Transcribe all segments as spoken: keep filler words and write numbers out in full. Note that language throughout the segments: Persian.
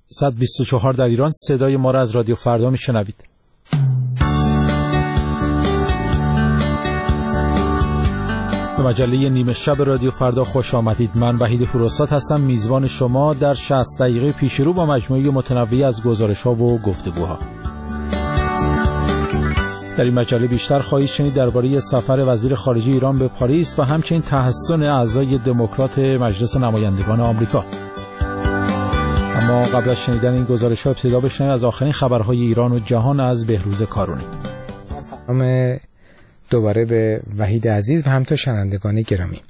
صد و بیست و چهار در ایران. صدای ما را از رادیو فردا میشنوید. به مجله نیمه شب رادیو فردا خوش آمدید. من وحید فروسات هستم، میزبان شما در شصت دقیقه پیش رو با مجموعه متنوعی از گزارش‌ها و گفتگوها. در این مجله بیشتر خواهید شنید درباره سفر وزیر خارجه ایران به پاریس و همچنین تحسن اعضای دموکرات مجلس نمایندگان آمریکا. اما قبل از شنیدن این گزارش‌ها ابتدا بشنوید از آخرین خبرهای ایران و جهان از بهروز کارونی. سلام دوباره به وحید عزیز و همتا شنوندگان گرامی.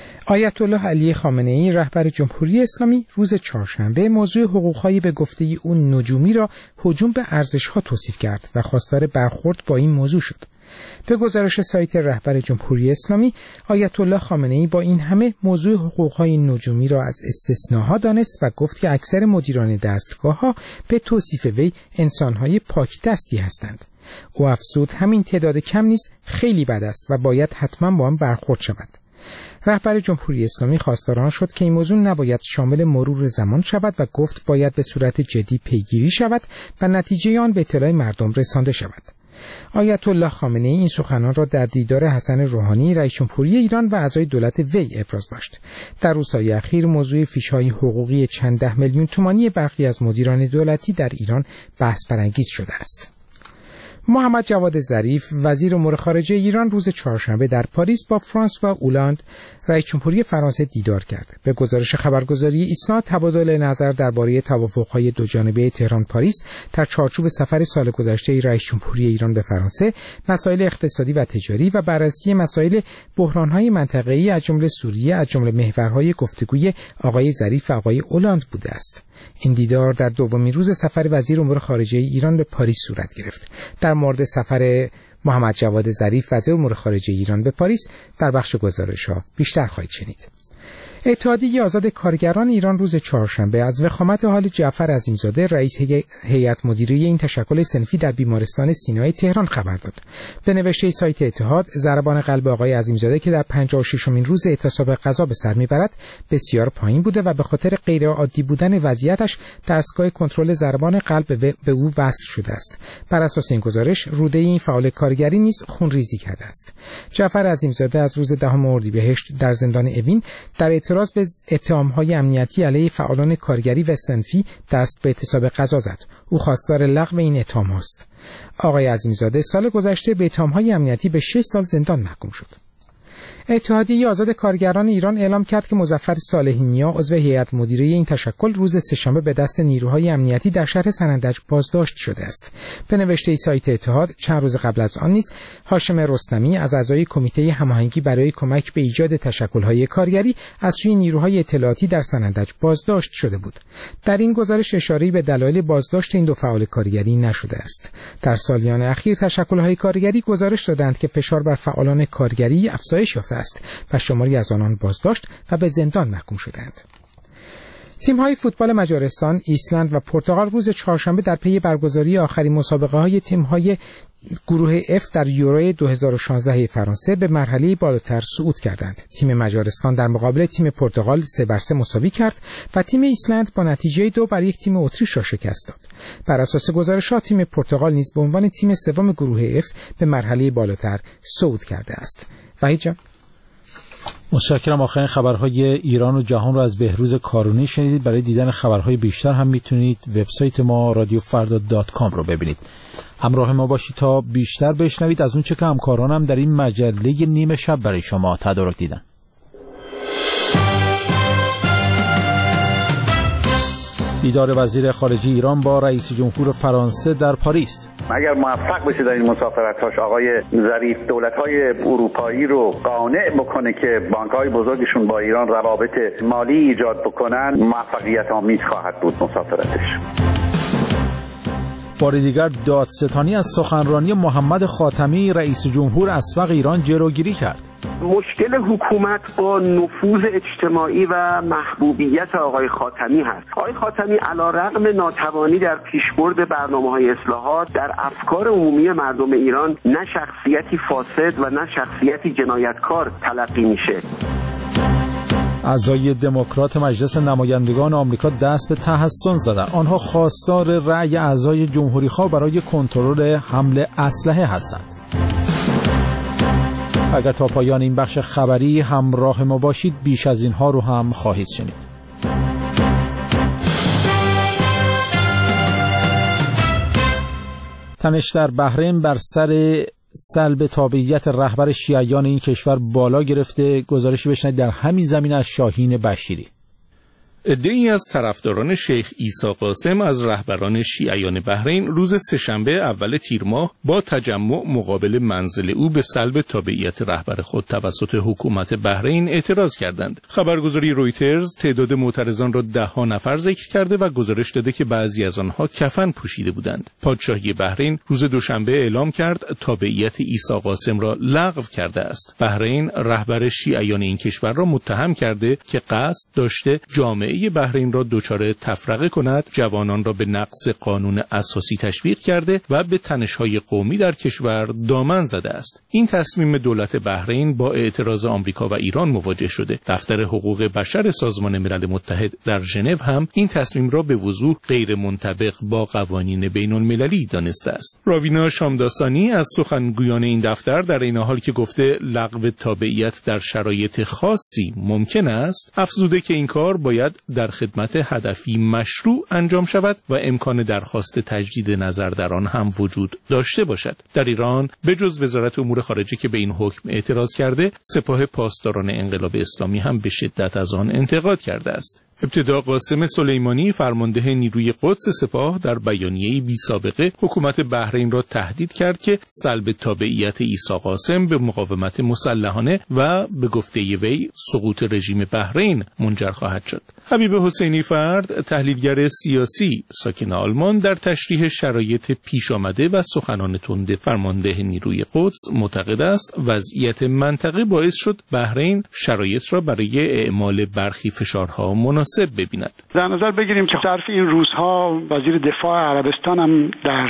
آیت الله علی خامنه‌ای رهبر جمهوری اسلامی روز چهارشنبه موضوع حقوق‌های به گفته اون نجومی را هجوم به ارزش‌ها توصیف کرد و خواستار برخورد با این موضوع شد. به گزارش سایت رهبر جمهوری اسلامی، آیت الله خامنه‌ای با این همه موضوع حقوق‌های نجومی را از استثناها دانست و گفت که اکثر مدیران دستگاه‌ها به توصیف وی انسان‌های پاکدستی هستند. او افزود همین تعداد کم نیز خیلی بد است و باید حتما با آن برخورد شود. رهبر جمهوری اسلامی خواستار آن شد که این موضوع نباید شامل مرور زمان شود و گفت باید به صورت جدی پیگیری شود و نتیجه آن به اطلاع مردم رسانده شود. آیت الله خامنه‌ای این سخنان را در دیدار حسن روحانی رئیس جمهوری ایران و اعضای دولت وی ابراز داشت. در روزهای اخیر موضوع فیش‌های حقوقی چند ده میلیون تومانی برخی از مدیران دولتی در ایران بحث برانگیز شده است. محمد جواد ظریف وزیر امور خارجه ایران روز چهارشنبه در پاریس با فرانسوا اولاند رئیس جمهوری فرانسه دیدار کرد. به گزارش خبرگزاری ایسنا تبادل نظر درباره توافق‌های دوجانبه تهران پاریس در چارچوب سفر سال گذشته رئیس جمهوری ایران به فرانسه، مسائل اقتصادی و تجاری و بررسی مسائل بحران‌های منطقه‌ای از جمله سوریه از جمله محورهای گفتگوی آقای ظریف و آقای اولاند بوده است. این دیدار در دومین روز سفر وزیر امور خارجه ایران به پاریس صورت گرفت. در مورد سفر محمد جواد ظریف وزیر امور خارجه ایران به پاریس در بخش گزارش‌ها بیشتر خواهید شنید. اتحادیه آزاد کارگران ایران روز چهارشنبه از وخامت حال جعفر عظیمزاده رئیس هیئت مدیره این تشکل صنفی در بیمارستان سینای تهران خبر داد. به نوشته سایت اتحاد، ضربان قلب آقای عظیمزاده که در پنجاه و ششمین روز اعتصاب غذا به سر میبرد بسیار پایین بوده و به خاطر غیر عادی بودن وضعیتش دستگاه کنترل ضربان قلب به او وصل شده است. بر اساس این گزارش روده این فعال کارگری نیز خونریزی کرده است. جعفر عظیمزاده از روز دهم اردیبهشت در زندان اوین در اعتراض به اتهام‌های امنیتی علیه فعالان کارگری و صنفی دست به اعتصاب غذا زد. او خواستار لغو این اتهام است. آقای عظیمزاده سال گذشته به اتهام‌های امنیتی به شش سال زندان محکوم شد. اتحادیه آزاد کارگران ایران اعلام کرد که مظفر صالحی‌نیا عضو هیئت مدیره این تشکل روز سه‌شنبه به دست نیروهای امنیتی در شهر سنندج بازداشت شده است. به نوشته سایت اتحاد، چند روز قبل از آن نیز هاشم رستمی از اعضای کمیته هماهنگی برای کمک به ایجاد تشکل‌های کارگری از سوی نیروهای اطلاعاتی در سنندج بازداشت شده بود. در این گزارش اشاره‌ای به دلایل بازداشت این دو فعال کارگری نشده است. در سالیان اخیر تشکل‌های کارگری گزارش دادند که فشار بر فعالان کارگری افزایش یافته است و شماری از آنان بازداشت و به زندان محکوم شدند. تیم‌های فوتبال مجارستان، ایسلند و پرتغال روز چهارشنبه در پی برگزاری آخرین مسابقه‌های تیم‌های گروه اف در یورو دو هزار و شانزده فرانسه به مرحله بالاتر صعود کردند. تیم مجارستان در مقابل تیم پرتغال سه بر سه مساوی کرد و تیم ایسلند با نتیجه دو بر یک تیم اتریش را شکست داد. بر اساس گزارش‌ها تیم پرتغال نیز به عنوان تیم سوم گروه اف به مرحله بالاتر صعود کرده است. وحید جان، متشکرم. آخرین خبرهای ایران و جهان رو از بهروز کارونی شنیدید. برای دیدن خبرهای بیشتر هم میتونید وبسایت ما رادیو فردا دات کام رو ببینید. همراه ما باشید تا بیشتر بشنوید از اون چه که همکارانم در این مجله نیمه شب برای شما تدارک دیدن. دیدار وزیر خارجه ایران با رئیس جمهور فرانسه در پاریس. اگر موفق بشه در این مسافرت‌هاش آقای ظریف دولت‌های اروپایی رو قانع بکنه که بانک‌های بزرگشون با ایران روابط مالی ایجاد بکنن، موفقیت آمیز خواهد بود مسافرتش. بار دیگر دادستانی از سخنرانی محمد خاتمی رئیس جمهور اسبق ایران جلوگیری کرد. مشکل حکومت با نفوذ اجتماعی و محبوبیت آقای خاتمی هست. آقای خاتمی علیرغم ناتوانی در پیشبرد برنامه‌های اصلاحات در افکار عمومی مردم ایران نه شخصیتی فاسد و نه شخصیتی جنایتکار تلقی میشه. اعضای دموکرات مجلس نمایندگان آمریکا دست به تحسن زدند. آنها خواستار رأی اعضای جمهوری‌خواه برای کنترل حمل اسلحه هستند. اگر تا پایان این بخش خبری همراه ما باشید بیش از اینها رو هم خواهید شنید. تنش در بحرین بر سر سلب تابعیت رهبر شیعیان این کشور بالا گرفته. گزارشی بشنید در همین زمینه از شاهین بشیری. عده‌ای از طرفداران شیخ عیسی قاسم از رهبران شیعیان بحرین روز سه‌شنبه اول تیر ماه با تجمع مقابل منزل او به سلب تابعیت رهبر خود توسط حکومت بحرین اعتراض کردند. خبرگزاری رویترز تعداد معترضان را ده ها نفر ذکر کرده و گزارش داده که بعضی از آنها کفن پوشیده بودند. پادشاهی بحرین روز دوشنبه اعلام کرد تابعیت عیسی قاسم را لغو کرده است. بحرین رهبر شیعیان این کشور را متهم کرده که قصد داشته جامعه بحرین را دچار تفرقه کند، جوانان را به نقض قانون اساسی تشویق کرده و به تنش‌های قومی در کشور دامن زده است. این تصمیم دولت بحرین با اعتراض آمریکا و ایران مواجه شده. دفتر حقوق بشر سازمان ملل متحد در ژنو هم این تصمیم را به وضوح غیر منطبق با قوانین بین‌المللی دانسته است. راوینا شامداسانی از سخنگویان این دفتر در این حال که گفته لغو تابعیت در شرایط خاصی ممکن است، افزوده که این کار باید در خدمت هدفی مشروع انجام شود و امکان درخواست تجدید نظر در آن هم وجود داشته باشد. در ایران به جز وزارت امور خارجه که به این حکم اعتراض کرده، سپاه پاسداران انقلاب اسلامی هم به شدت از آن انتقاد کرده است. ابتدا قاسم سلیمانی فرمانده نیروی قدس سپاه در بیانیه‌ای بی سابقه حکومت بحرین را تهدید کرد که سلب تابعیت عیسی قاسم به مقاومت مسلحانه و به گفته وی سقوط رژیم بحرین منجر خواهد شد. حبیب حسینی فرد، تحلیلگر سیاسی ساکن آلمان، در تشریح شرایط پیش آمده و سخنان تند فرمانده نیروی قدس معتقد است وضعیت منطقه باعث شد بحرین شرایط را برای اعمال برخی فشارها مناسب ببیند. در نظر بگیریم که ظرف این روزها وزیر دفاع عربستان هم در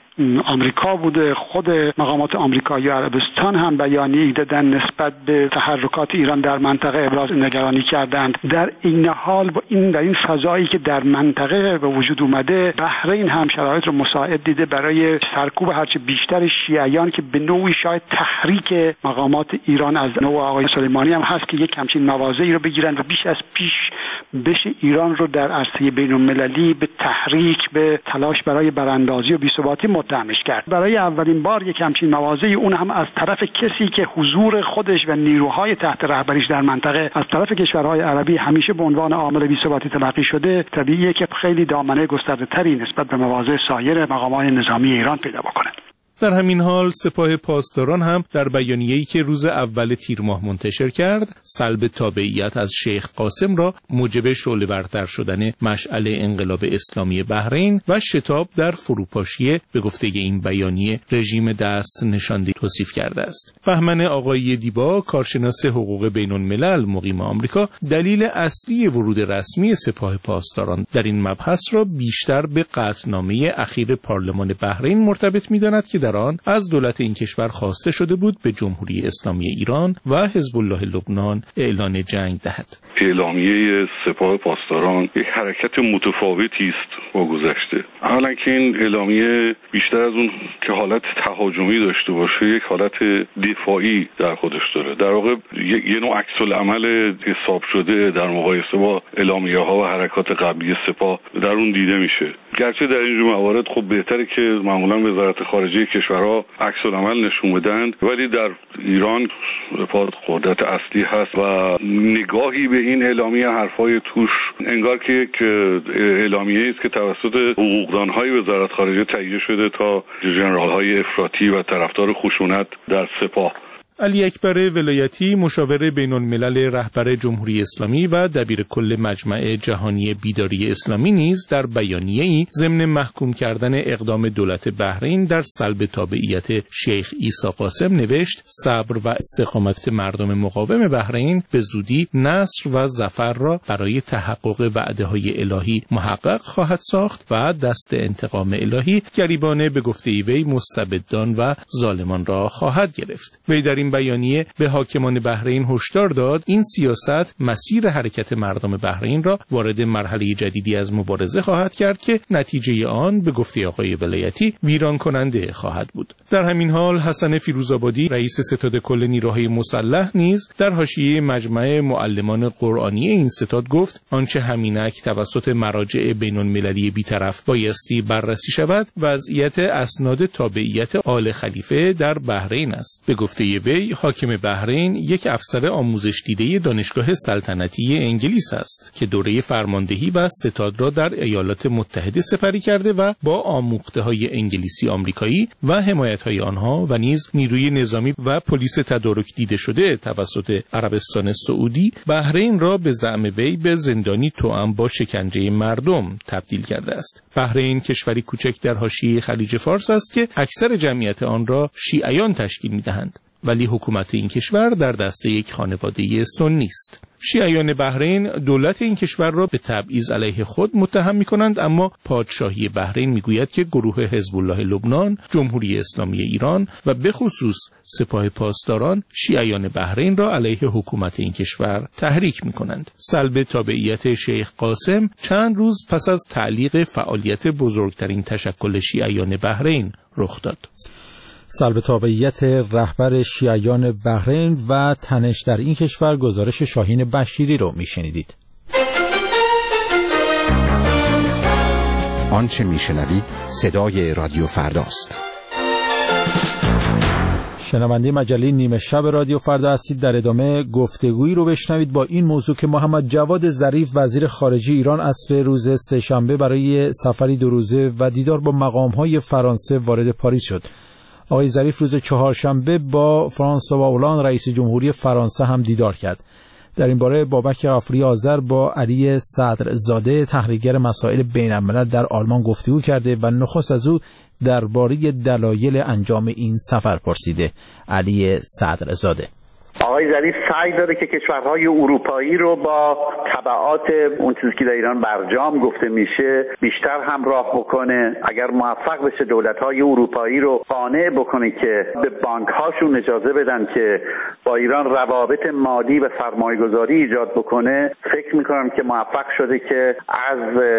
آمریکا بوده، خود مقامات آمریکایی و عربستان هم بیانیه‌ای دادن نسبت به تحرکات ایران در منطقه ابراز نگرانی کردند. در این حال با این در این فضایی که در منطقه به وجود اومده، بحرین هم شرایط رو مساعد دیده برای سرکوب هرچه بیشتر شیعیان که به نوعی شاید تحریک مقامات ایران از نوع آقای سلیمانی هم هست که یک همچین مواضعی رو بگیرن و بیش از پیش بشه ایران رو در عرصه بین‌المللی به تحریک، به تلاش برای براندازی و بی‌ثباتی متهمش کرد. برای اولین بار یک همچین مواضعی، اون هم از طرف کسی که حضور خودش و نیروهای تحت رهبریش در منطقه از طرف کشورهای عربی همیشه به عنوان عامل بی‌ثباتی تلقی شده، طبیعیه که خیلی دامنه گسترده‌تری نسبت به مواضع سایر مقامات نظامی ایران پیدا بکنه. در همین حال سپاه پاسداران هم در بیانیه‌ای که روز اول تیر ماه منتشر کرد، سلب تابعیت از شیخ قاسم را موجب شعله‌ورتر شدن مشعل انقلاب اسلامی بحرین و شتاب در فروپاشی به گفته این بیانیه رژیم دست نشانده توصیف کرده است. بهمن آقایی دیبا، کارشناس حقوق بین‌الملل مقیم آمریکا، دلیل اصلی ورود رسمی سپاه پاسداران در این مبحث را بیشتر به قطعنامه اخیر پارلمان بحرین مرتبط می‌داند که در آن از دولت این کشور خواسته شده بود به جمهوری اسلامی ایران و حزب الله لبنان اعلان جنگ دهد. اعلامیه سپاه پاسداران یک حرکت متفاوتی است با گذشته. اولا که این اعلامیه بیشتر از اون که حالت تهاجمی داشته باشه، یک حالت دفاعی در خودش داره. در واقع یه نوع عکس العمل حساب شده در مقایسه با اعلامیه‌ها و حرکات قبلی سپاه در اون دیده میشه. گرچه در این موارد خب بهتره که معمولا وزارت خارجه کشورها عکس العمل نشون بدن، ولی در ایران قدرت اصلی هست و نگاهی به این اعلامیه، حرفای توش انگار که یک اعلامیه است که توسط حقوقدان‌های وزارت خارجه تهیه شده تا ژنرال‌های افراطی و طرفدار خشونت در سپاه. علی اکبر ولایتی، مشاور بین‌الملل رهبر جمهوری اسلامی و دبیر کل مجمع جهانی بیداری اسلامی نیز در بیانیه‌ای ضمن محکوم کردن اقدام دولت بحرین در سلب تابعیت شیخ عیسی قاسم نوشت: صبر و استقامت مردم مقاوم بحرین به زودی نصر و ظفر را برای تحقق وعده‌های الهی محقق خواهد ساخت و دست انتقام الهی گریبانه به گفته وی مستبدان و ظالمان را خواهد گرفت. وی در این بیانیه به حاکمان بحرین هشدار داد این سیاست مسیر حرکت مردم بحرین را وارد مرحله جدیدی از مبارزه خواهد کرد که نتیجه آن به گفته آقای ولایتی ویران کننده خواهد بود. در همین حال حسن فیروزآبادی رئیس ستاد کل نیروهای مسلح نیز در حاشیه مجمع معلمان قرآنی این ستاد گفت آنچه همینک توسط مراجع بین‌المللی بی‌طرف بایستی بررسی شود وضعیت اسناد تابعیت آل خلیفه در بحرین است. به گفته وی حاکم بحرین یک افسر آموزش دیده دانشگاه سلطنتی انگلیس است که دوره فرماندهی و ستاد را در ایالات متحده سپری کرده و با آموخته‌های انگلیسی آمریکایی و حمایت‌های آنها و نیز نیروی نظامی و پلیس تدارک دیده شده توسط عربستان سعودی بحرین را به زعم وی به زندانی توأم با شکنجه مردم تبدیل کرده است. بحرین کشوری کوچک در حاشیه خلیج فارس است که اکثر جمعیت آن را شیعیان تشکیل می‌دهند، ولی حکومت این کشور در دست یک خانواده سنی است. شیعیان بحرین دولت این کشور را به تبعیض علیه خود متهم می‌کنند، اما پادشاهی بحرین می‌گوید که گروه حزب الله لبنان، جمهوری اسلامی ایران و به خصوص سپاه پاسداران شیعیان بحرین را علیه حکومت این کشور تحریک می‌کنند. سلب تابعیت شیخ قاسم چند روز پس از تعلیق فعالیت بزرگترین تشکل شیعیان بحرین رخ داد. سلب تابعیت رهبر شیعیان بحرین و تنش در این کشور، گزارش شاهین بشیری رو میشنیدید. آنچه میشنوید صدای رادیو فرداست. شنونده مجله نیمه شب رادیو فردا هستید. در ادامه گفتگویی رو بشنوید با این موضوع که محمد جواد ظریف وزیر خارجه ایران عصر روز سه‌شنبه برای سفری دو روزه و دیدار با مقام‌های فرانسه وارد پاریس شد. آقای ظریف روز چهارشنبه با فرانسوا هولند رئیس جمهوری فرانسه هم دیدار کرد. در این باره بابک غفوری آذر با علی صدرزاده تحلیلگر مسائل بین‌الملل در آلمان گفتگو کرده و نخست از او درباره دلایل انجام این سفر پرسیده. علی صدرزاده: آقای ظریف سعی داره که کشورهای اروپایی رو با تبعات اون چیزی که در ایران برجام گفته میشه بیشتر همراه بکنه. اگر موفق بشه دولت‌های اروپایی رو قانع بکنه که به بانک‌هاشون اجازه بدن که با ایران روابط مالی و سرمایه‌گذاری ایجاد بکنه، فکر می‌کنم که موفق شده که از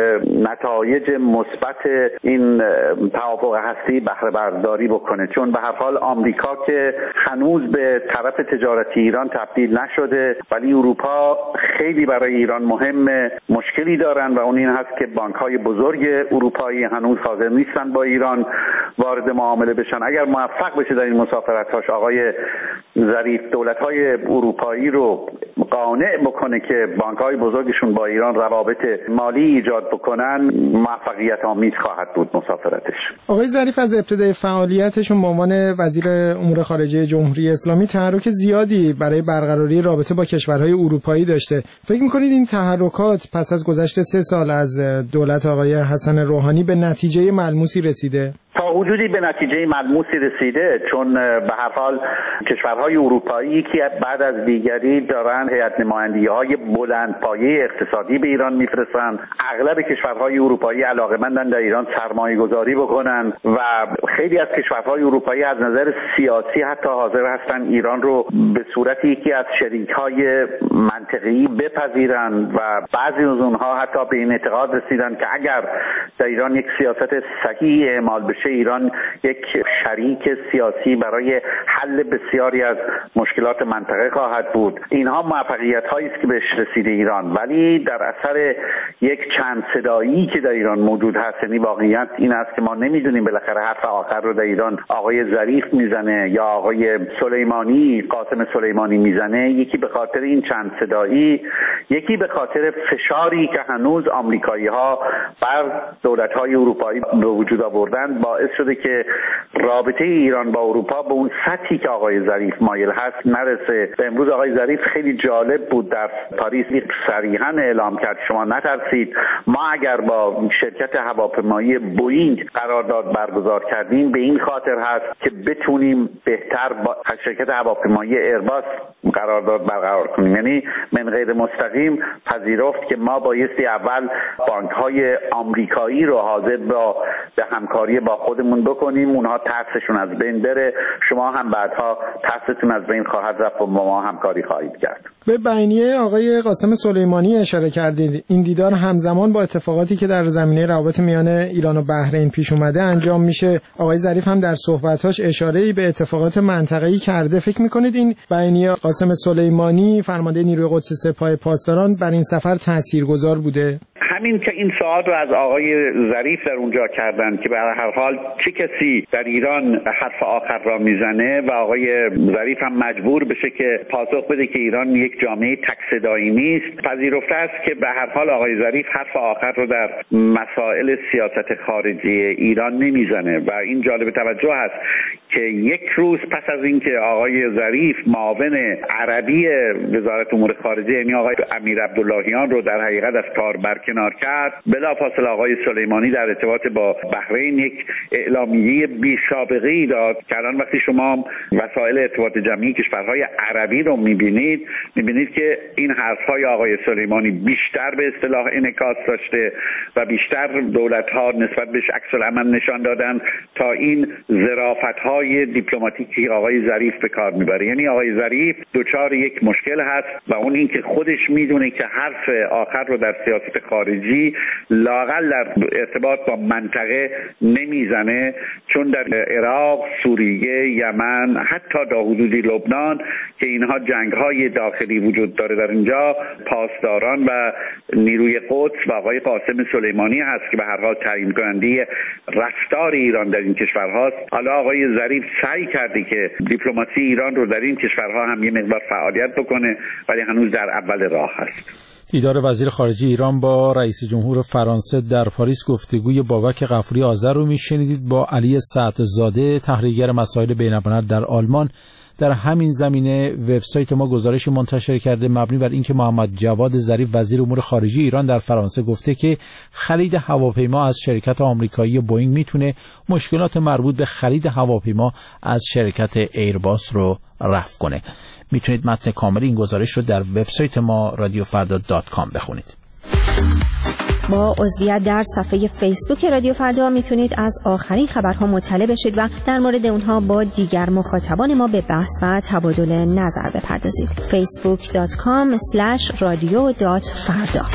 نتایج مثبت این توافق هستی بهره برداری بکنه، چون به هر حال آمریکا که هنوز به طرف تجارت ایران تبدیل نشده، ولی اروپا خیلی برای ایران مهمه. مشکلی دارن و اون این هست که بانک‌های بزرگ اروپایی هنوز حاضر نیستن با ایران وارد معامله بشن. اگر موفق بشه در این مسافرت‌هاش آقای ظریف دولت‌های اروپایی رو قانع بکنه که بانک‌های بزرگشون با ایران روابط مالی ایجاد بکنن، موفقیت آمیز خواهد بود مسافرتش. آقای ظریف از ابتدای فعالیتشون به عنوان وزیر امور خارجه جمهوری اسلامی تحرک زیادی برای برقراری رابطه با کشورهای اروپایی داشته. فکر می‌کنید این تحرکات پس از گذشت سه سال از دولت آقای حسن روحانی به نتیجه ملموسی رسیده؟ تا حدودی به نتیجه ملموسی رسیده، چون به هر حال کشورهای اروپایی که بعد از دیگری دارن هیئت نمایندگی‌های بلندپایه اقتصادی به ایران میفرستن. اغلب کشورهای اروپایی علاقه‌مندن در ایران سرمایه‌گذاری بکنن و خیلی از کشورهای اروپایی از نظر سیاسی حتی حاضر هستن ایران رو به صورت یکی از شریک‌های منطقه‌ای بپذیرن و بعضی از اونها حتی به این اعتقاد رسیدن که اگر در ایران یک سیاست صحیح اعمال بشه ایران یک شریک سیاسی برای حل بسیاری از مشکلات منطقه خواهد بود. اینها موفقیت هایی است که بهش رسیده ایران، ولی در اثر یک چند صدایی که در ایران موجود هست، یعنی واقعیت این است که ما نمیدونیم بالاخره حرف آخر رو در ایران آقای ظریف میزنه یا آقای سلیمانی قاسم سلیمانی میزنه، یکی به خاطر این چند صدایی، یکی به خاطر فشاری که هنوز آمریکایی ها بر دولت های اروپایی به وجود آوردن باعث شده که رابطه ایران با اروپا به اون سطحی که آقای ظریف مایل هست نرسه. و امروز آقای ظریف خیلی جالب بود در پاریس صریحا اعلام کرد شما نترسید هستید ما اگر با شرکت هواپیمایی بوئینگ قرارداد برگزار کردیم به این خاطر هست که بتونیم بهتر با شرکت هواپیمایی ایرباس قرارداد برقرار کنیم. یعنی من غیر مستقیم پذیرفت که ما بایستی اول بانک‌های آمریکایی رو حاضر با به همکاری با خودمون بکنیم، اونها ترسشون از بین بره، شما هم بعدها ترستون از بین خواهد رفت و با ما همکاری خواهید کرد. به بیانیه آقای قاسم سلیمانی اشاره کردید. این دیدار همزمان با اتفاقاتی که در زمینه روابط میان ایران و بحرین پیش اومده انجام میشه. آقای ظریف هم در صحبت‌هاش اشاره‌ای به اتفاقات منطقه‌ای کرده. فکر می‌کنید این بیانیه قاسم سلیمانی فرمانده نیروی قدس سپاه پاسداران بر این سفر تاثیرگذار بوده؟ همین که این سوال رو از آقای ظریف در اونجا کردن که به هر حال چه کسی در ایران حرف آخر را میزنه و آقای ظریف هم مجبور بشه که پاسخ بده که ایران یک جامعه تک صدایی نیست، پذیرفته است که به هر حال آقای ظریف حرف آخر رو در مسائل سیاست خارجی ایران نمیزنه و این جالب توجه است که یک روز پس از اینکه آقای ظریف معاون عربی وزارت امور خارجه یعنی آقای امیر عبداللهیان رو در حقیقت از کار برکنار کرد، بلافاصله آقای سلیمانی در ارتباط با بحرین یک اعلامیه بی سابقه ای داد که الان وقتی شما وسایل ارتباط جمعی کشورهای عربی رو میبینید میبینید که این حرفهای آقای سلیمانی بیشتر به اصطلاح انعکاس داشته و بیشتر دولت‌ها نسبت بهش عکس العمل نشان دادن تا این ظرافت‌های دیپلماتیکی آقای ظریف به کار میبره. یعنی آقای ظریف دچار یک مشکل هست و اون این که خودش میدونه که حرف آخر رو در سیاست خارجی لااقل در ارتباط با منطقه نمیزنه، چون در عراق، سوریه، یمن، حتی تا حدودی لبنان که اینها جنگ‌های داخلی وجود داره در اینجا پاسداران و نیروی قدس و آقای قاسم سلیمانی هست که به هر حال تعیین کننده رفتار ایران در این کشورهاست. حالا آقای ظریف سعی کرده که دیپلماسی ایران رو در این کشورها هم یه مقدار فعالیت بکنه ولی هنوز در اول راه هست. دیدار وزیر خارجه ایران با رئیس جمهور فرانسه در پاریس، گفتگوی بابک غفوری آذر رو میشنیدید با علی سعدزاده تحلیلگر مسائل بین‌الملل در آلمان. در همین زمینه وبسایت ما گزارش منتشر کرده مبنی بر اینکه محمد جواد ظریف وزیر امور خارجه ایران در فرانسه گفته که خرید هواپیما از شرکت آمریکایی بوئینگ میتونه مشکلات مربوط به خرید هواپیما از شرکت ایرباس رو رفع کنه. میتونید متن کامل این گزارش رو در وبسایت ما رادیو فردا دات کام بخونید. با عضویت در صفحه فیسبوک رادیو فردا میتونید از آخرین خبرها مطلع بشید و در مورد اونها با دیگر مخاطبان ما به بحث و تبادل نظر بپردازید. فیسبوک دات کام اسلش رادیو دات فردا.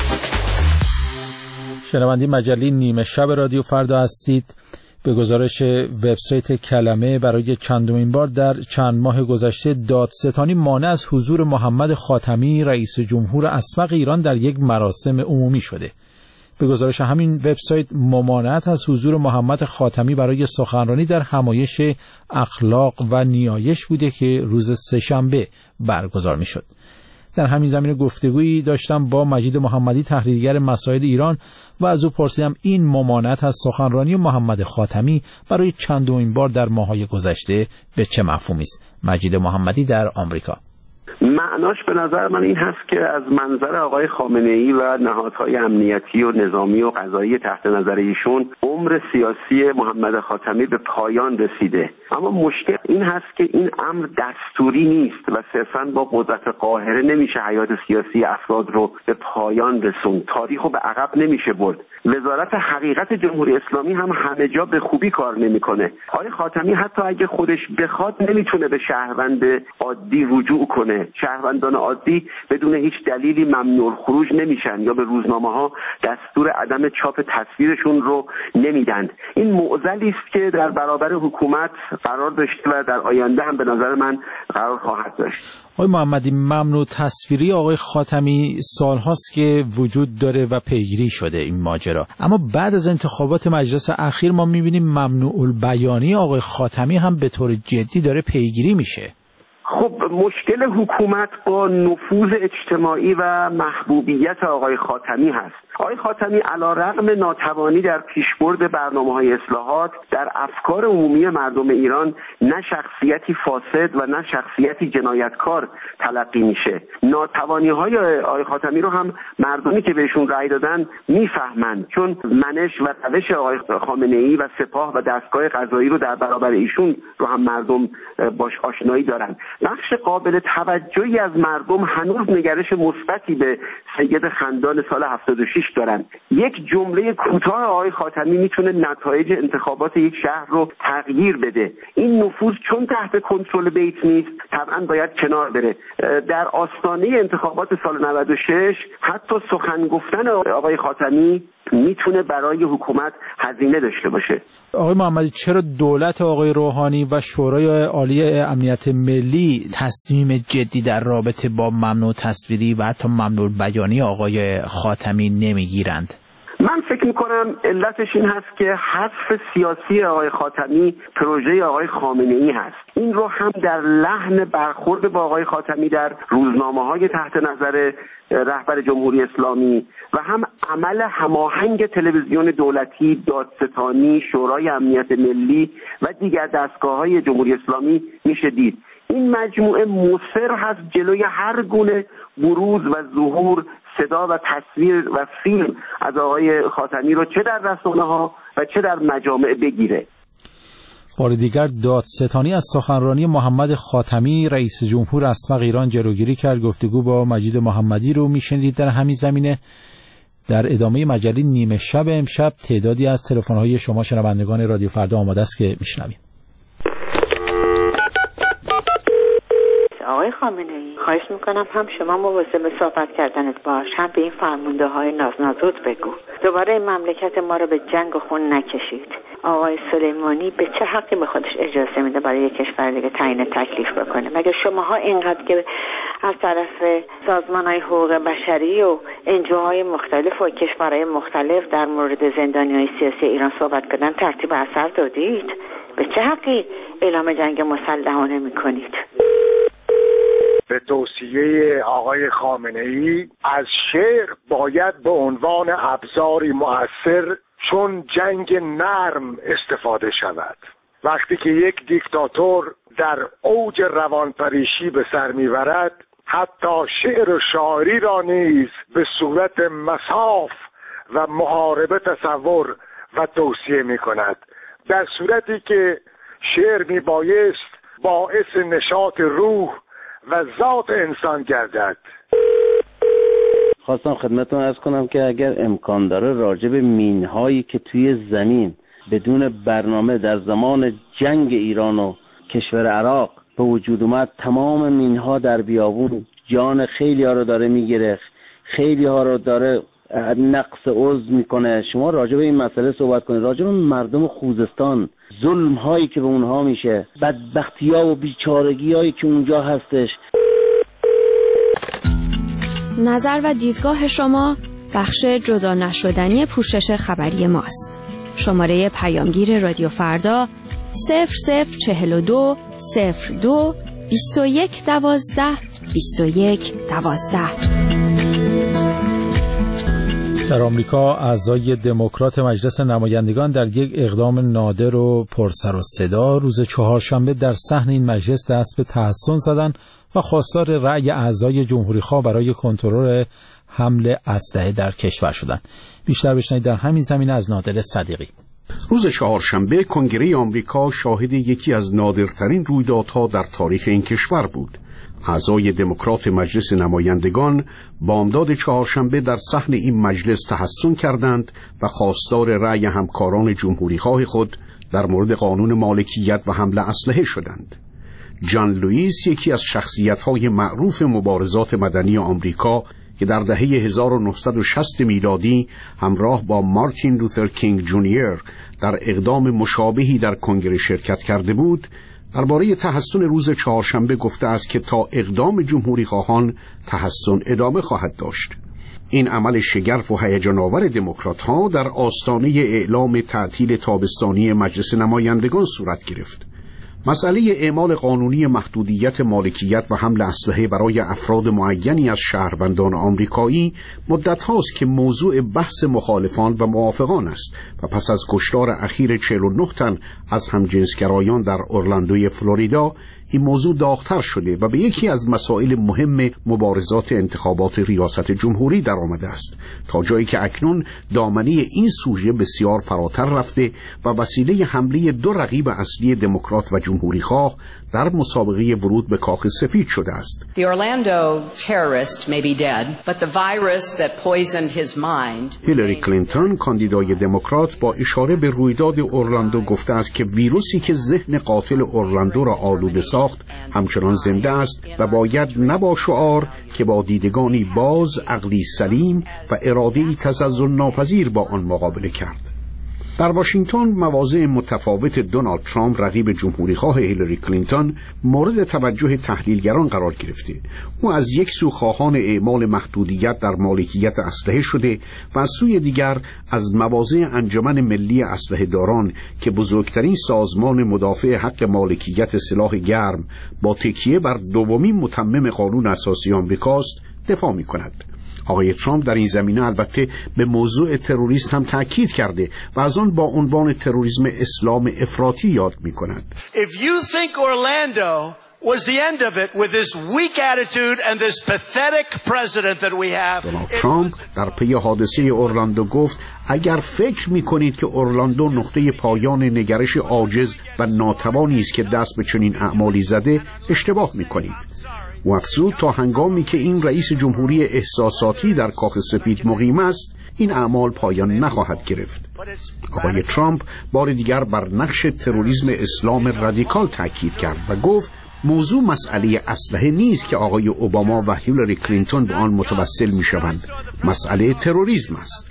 شنونده مجله نیمه شب رادیو فردا هستید. به گزارش وبسایت کلمه برای چندمین بار در چند ماه گذشته دادستانی مانع از حضور محمد خاتمی رئیس جمهور اسبق ایران در یک مراسم عمومی شده. به گزارش همین وبسایت ممانعت از حضور محمد خاتمی برای سخنرانی در همایش اخلاق و نیایش بوده که روز سه‌شنبه برگزار می‌شد. در همین زمینه گفتگویی داشتم با مجید محمدی تحلیلگر مسائل ایران و از او پرسیدم این ممانعت از سخنرانی محمد خاتمی برای چندمین بار در ماه‌های گذشته به چه مفهومی است. مجید محمدی در آمریکا. معناش به نظر من این هست که از منظر آقای خامنه‌ای و نهادهای امنیتی و نظامی و قضایی تحت نظر ایشون عمر سیاسی محمد خاتمی به پایان رسیده، اما مشکل این هست که این امر دستوری نیست و صرفاً با قدرت قاهره نمیشه حیات سیاسی افراد رو به پایان رسوند، تاریخ رو به عقب نمیشه برد. وزارت حقیقت جمهوری اسلامی هم همه جا به خوبی کار نمیکنه. آقای خاتمی حتی اگه خودش بخواد نمیتونه به شهروند عادی رجوع کنه. شهروندان عادی بدون هیچ دلیلی ممنوع خروج نمیشن یا به روزنامه‌ها دستور عدم چاپ تصویرشون رو نمیدن. این معضلی است که در برابر حکومت قرار داشته و در آینده هم به نظر من قرار خواهد داشت. آقای محمدی، ممنوع تصویری آقای خاتمی سالهاست که وجود داره و پیگیری شده این ماجرا، اما بعد از انتخابات مجلس اخیر ما میبینیم ممنوع البیانی آقای خاتمی هم به طور جدی داره پیگیری میشه. خب مشکل حکومت با نفوذ اجتماعی و محبوبیت آقای خاتمی هست. آقای خاتمی علیرغم ناتوانی در پیشبرد برنامه‌های اصلاحات در افکار عمومی مردم ایران نه شخصیتی فاسد و نه شخصیتی جنایتکار تلقی میشه. ناتوانی‌های آقای خاتمی رو هم مردمی که بهشون رأی دادن میفهمند، چون منش و روش آقای خامنه‌ای و سپاه و دستگاه قضایی رو در برابر ایشون رو هم مردم باش آشنایی دارن. بخش قابل توجهی از مردم هنوز نگرش مثبتی به سید خندان سال هفتاد و شش دارن. یک جمله کوتاه آقای خاتمی میتونه نتایج انتخابات یک شهر رو تغییر بده. این نفوذ چون تحت کنترل بیت نیست طبعا باید کنار بره. در آستانه انتخابات سال نود و شش حتی سخن گفتن آقای خاتمی میتونه برای حکومت هزینه داشته باشه. آقای محمدی، چرا دولت آقای روحانی و شورای عالی امنیت ملی تصمیم جدی در رابطه با ممنوع تصویری و حتی ممنوع بیانی آقای خاتمی نمیگیرند؟ من فکر میکنم علتش این هست که حذف سیاسی آقای خاتمی پروژه آقای خامنه‌ای هست. این رو هم در لحن برخورد با آقای خاتمی در روزنامه‌های تحت نظر رهبر جمهوری اسلامی و هم عمل هماهنگ تلویزیون دولتی، دادستانی، شورای امنیت ملی و دیگر دستگاه‌های جمهوری اسلامی میشه دید. این مجموعه مصر هست جلوی هر گونه بروز و ظهور صدا و تصویر و فیلم از آقای خاتمی رو چه در رسانه‌ها و چه در مجامع بگیره. بار دیگر دادستانی از سخنرانی محمد خاتمی رئیس جمهور اسبق ایران جلوگیری کرد. گفتگو با مجید محمدی رو میشنید در همین زمینه. در ادامه مجله نیمه شب امشب تعدادی از تلفن‌های شما شنوندگان رادیو فردا آماده است که میشنویم. آقای خامنه‌ای، خواهش میکنم هم شما مواظب صحبت کردنت باش، هم به این فرمانده های نازنازود بگو دوباره این مملکت ما رو به جنگ و خون نکشید. آقای سلیمانی به چه حقی به خودش اجازه میده برای یک کشور دیگه تعیین تکلیف بکنه؟ مگه شماها اینقدر که از طرف سازمان‌های حقوق بشری و انجوهای مختلف و کشورهای مختلف در مورد زندانیان سیاسی ایران صحبت کردن ترتیب اثر دادید؟ به چه حقی اعلام جنگ مسلحانه میکنید؟ به توصیه آقای خامنه‌ای از شعر باید به عنوان ابزاری مؤثر چون جنگ نرم استفاده شود. وقتی که یک دیکتاتور در اوج روانپریشی به سر میبرد، حتی شعر و شاعری را نیز به صورت مصاف و محاربه تصور و توصیه میکند، در صورتی که شعر میبایست باعث نشاط روح و ذات انسان گردد. خواستم خدمتتون عرض کنم که اگر امکان داره راجع به مین‌هایی که توی زمین بدون برنامه در زمان جنگ ایران و کشور عراق به وجود اومد، تمام مین‌ها در بیابون جان خیلی ها رو داره میگیره، خیلی ها رو داره نقص عضو میکنه. شما راجع به این مسئله صحبت کنید، راجع به مردم خوزستان، ظلم هایی که به اونها میشه، بدبختی ها و بیچارگی هایی که اونجا هستش. نظر و دیدگاه شما بخش جدا نشدنی پوشش خبری ماست. شماره پیامگیر رادیو فردا صفر صفر چهل و دو صفر دو بیست و یک دوازده بیست و یک دوازده. در آمریکا اعضای دموکرات مجلس نمایندگان در یک اقدام نادر و پرسر و صدا روز چهارشنبه در صحن این مجلس دست به تحسن زدند و خواستار رأی اعضای جمهوری‌خواه برای کنترل حمل اسلحه در کشور شدند. بیشتر بشنوید در همین زمینه از نادر صدیقی. روز چهارشنبه کنگره آمریکا شاهد یکی از نادرترین رویدادها در تاریخ این کشور بود. اعضای دموکرات مجلس نمایندگان بامداد چهارشنبه در صحن این مجلس تحسن کردند و خواستار رأی همکاران جمهوری‌خواه خود در مورد قانون مالکیت و حمل اسلحه شدند. جان لوئیس، یکی از شخصیت‌های معروف مبارزات مدنی آمریکا که در دهه هزار و نهصد و شصت میلادی همراه با مارتین لوتر کینگ جونیور در اقدام مشابهی در کنگره شرکت کرده بود، درباره تحسن روز چهارشنبه گفته است که تا اقدام جمهوری خواهان تحسن ادامه خواهد داشت. این عمل شگرف و هیجان آور دموکرات‌ها در آستانه اعلام تعطیل تابستانی مجلس نمایندگان صورت گرفت. مسئله اعمال قانونی محدودیت مالکیت و حمل اسلحه برای افراد معینی از شهروندان آمریکایی مدت هاست که موضوع بحث مخالفان و موافقان است و پس از کشتار اخیر چهل و نه تن از همجنسگرایان در اورلاندوی فلوریدا این موضوع داغ‌تر شده و به یکی از مسائل مهم مبارزات انتخابات ریاست جمهوری در آمده است، تا جایی که اکنون دامنه این سوژه بسیار فراتر رفته و وسیله حمله دو رقیب اصلی دموکرات و جمهوری خواه در مسابقه ورود به کاخ سفید شده است. The Orlando terrorist may be dead, but the virus that poisoned his mind. هیلاری کلینتون کاندیدای دموکرات با اشاره به رویداد اورلاندو گفته است که ویروسی که ذهن قاتل اورلاندو را آلوده ساخت همچنان زنده است و باید نه با شعار که با دیدگانی باز، عقلی سلیم و اراده‌ای تزلزل ناپذیر با آن مقابله کرد. در واشنگتن مواضع متفاوت دونالد ترامپ رقیب جمهوریخواه هیلاری کلینتون مورد توجه تحلیلگران قرار گرفته. او از یک سو خواهان اعمال محدودیت در مالکیت اسلحه شده و از سوی دیگر از مواضع انجمن ملی اسلحه داران که بزرگترین سازمان مدافع حق مالکیت سلاح گرم با تکیه بر دومین متمم قانون اساسی آمریکاست دفاع می‌کند. آقای ترامپ در این زمینه البته به موضوع تروریست هم تاکید کرده و از آن با عنوان تروریسم اسلام افراطی یاد می‌کند. If you think Orlando was the end of it with this weak attitude and this pathetic president that we have. دونالد ترامپ در پی حادثه اورلاندو گفت اگر فکر می‌کنید که اورلاندو نقطه پایان نگرش عاجز و ناتوانی است که دست به چنین اعمالی زده اشتباه می‌کنید. و افزود تا هنگامی که این رئیس جمهوری احساساتی در کاخ سفید مقیم است این اعمال پایان نخواهد گرفت. آقای ترامپ بار دیگر بر نقش تروریسم اسلام رادیکال تاکید کرد و گفت موضوع مسئله اسلحه نیست که آقای اوباما و هیلاری کلینتون به آن متوسل می‌شوند، مسئله تروریسم است.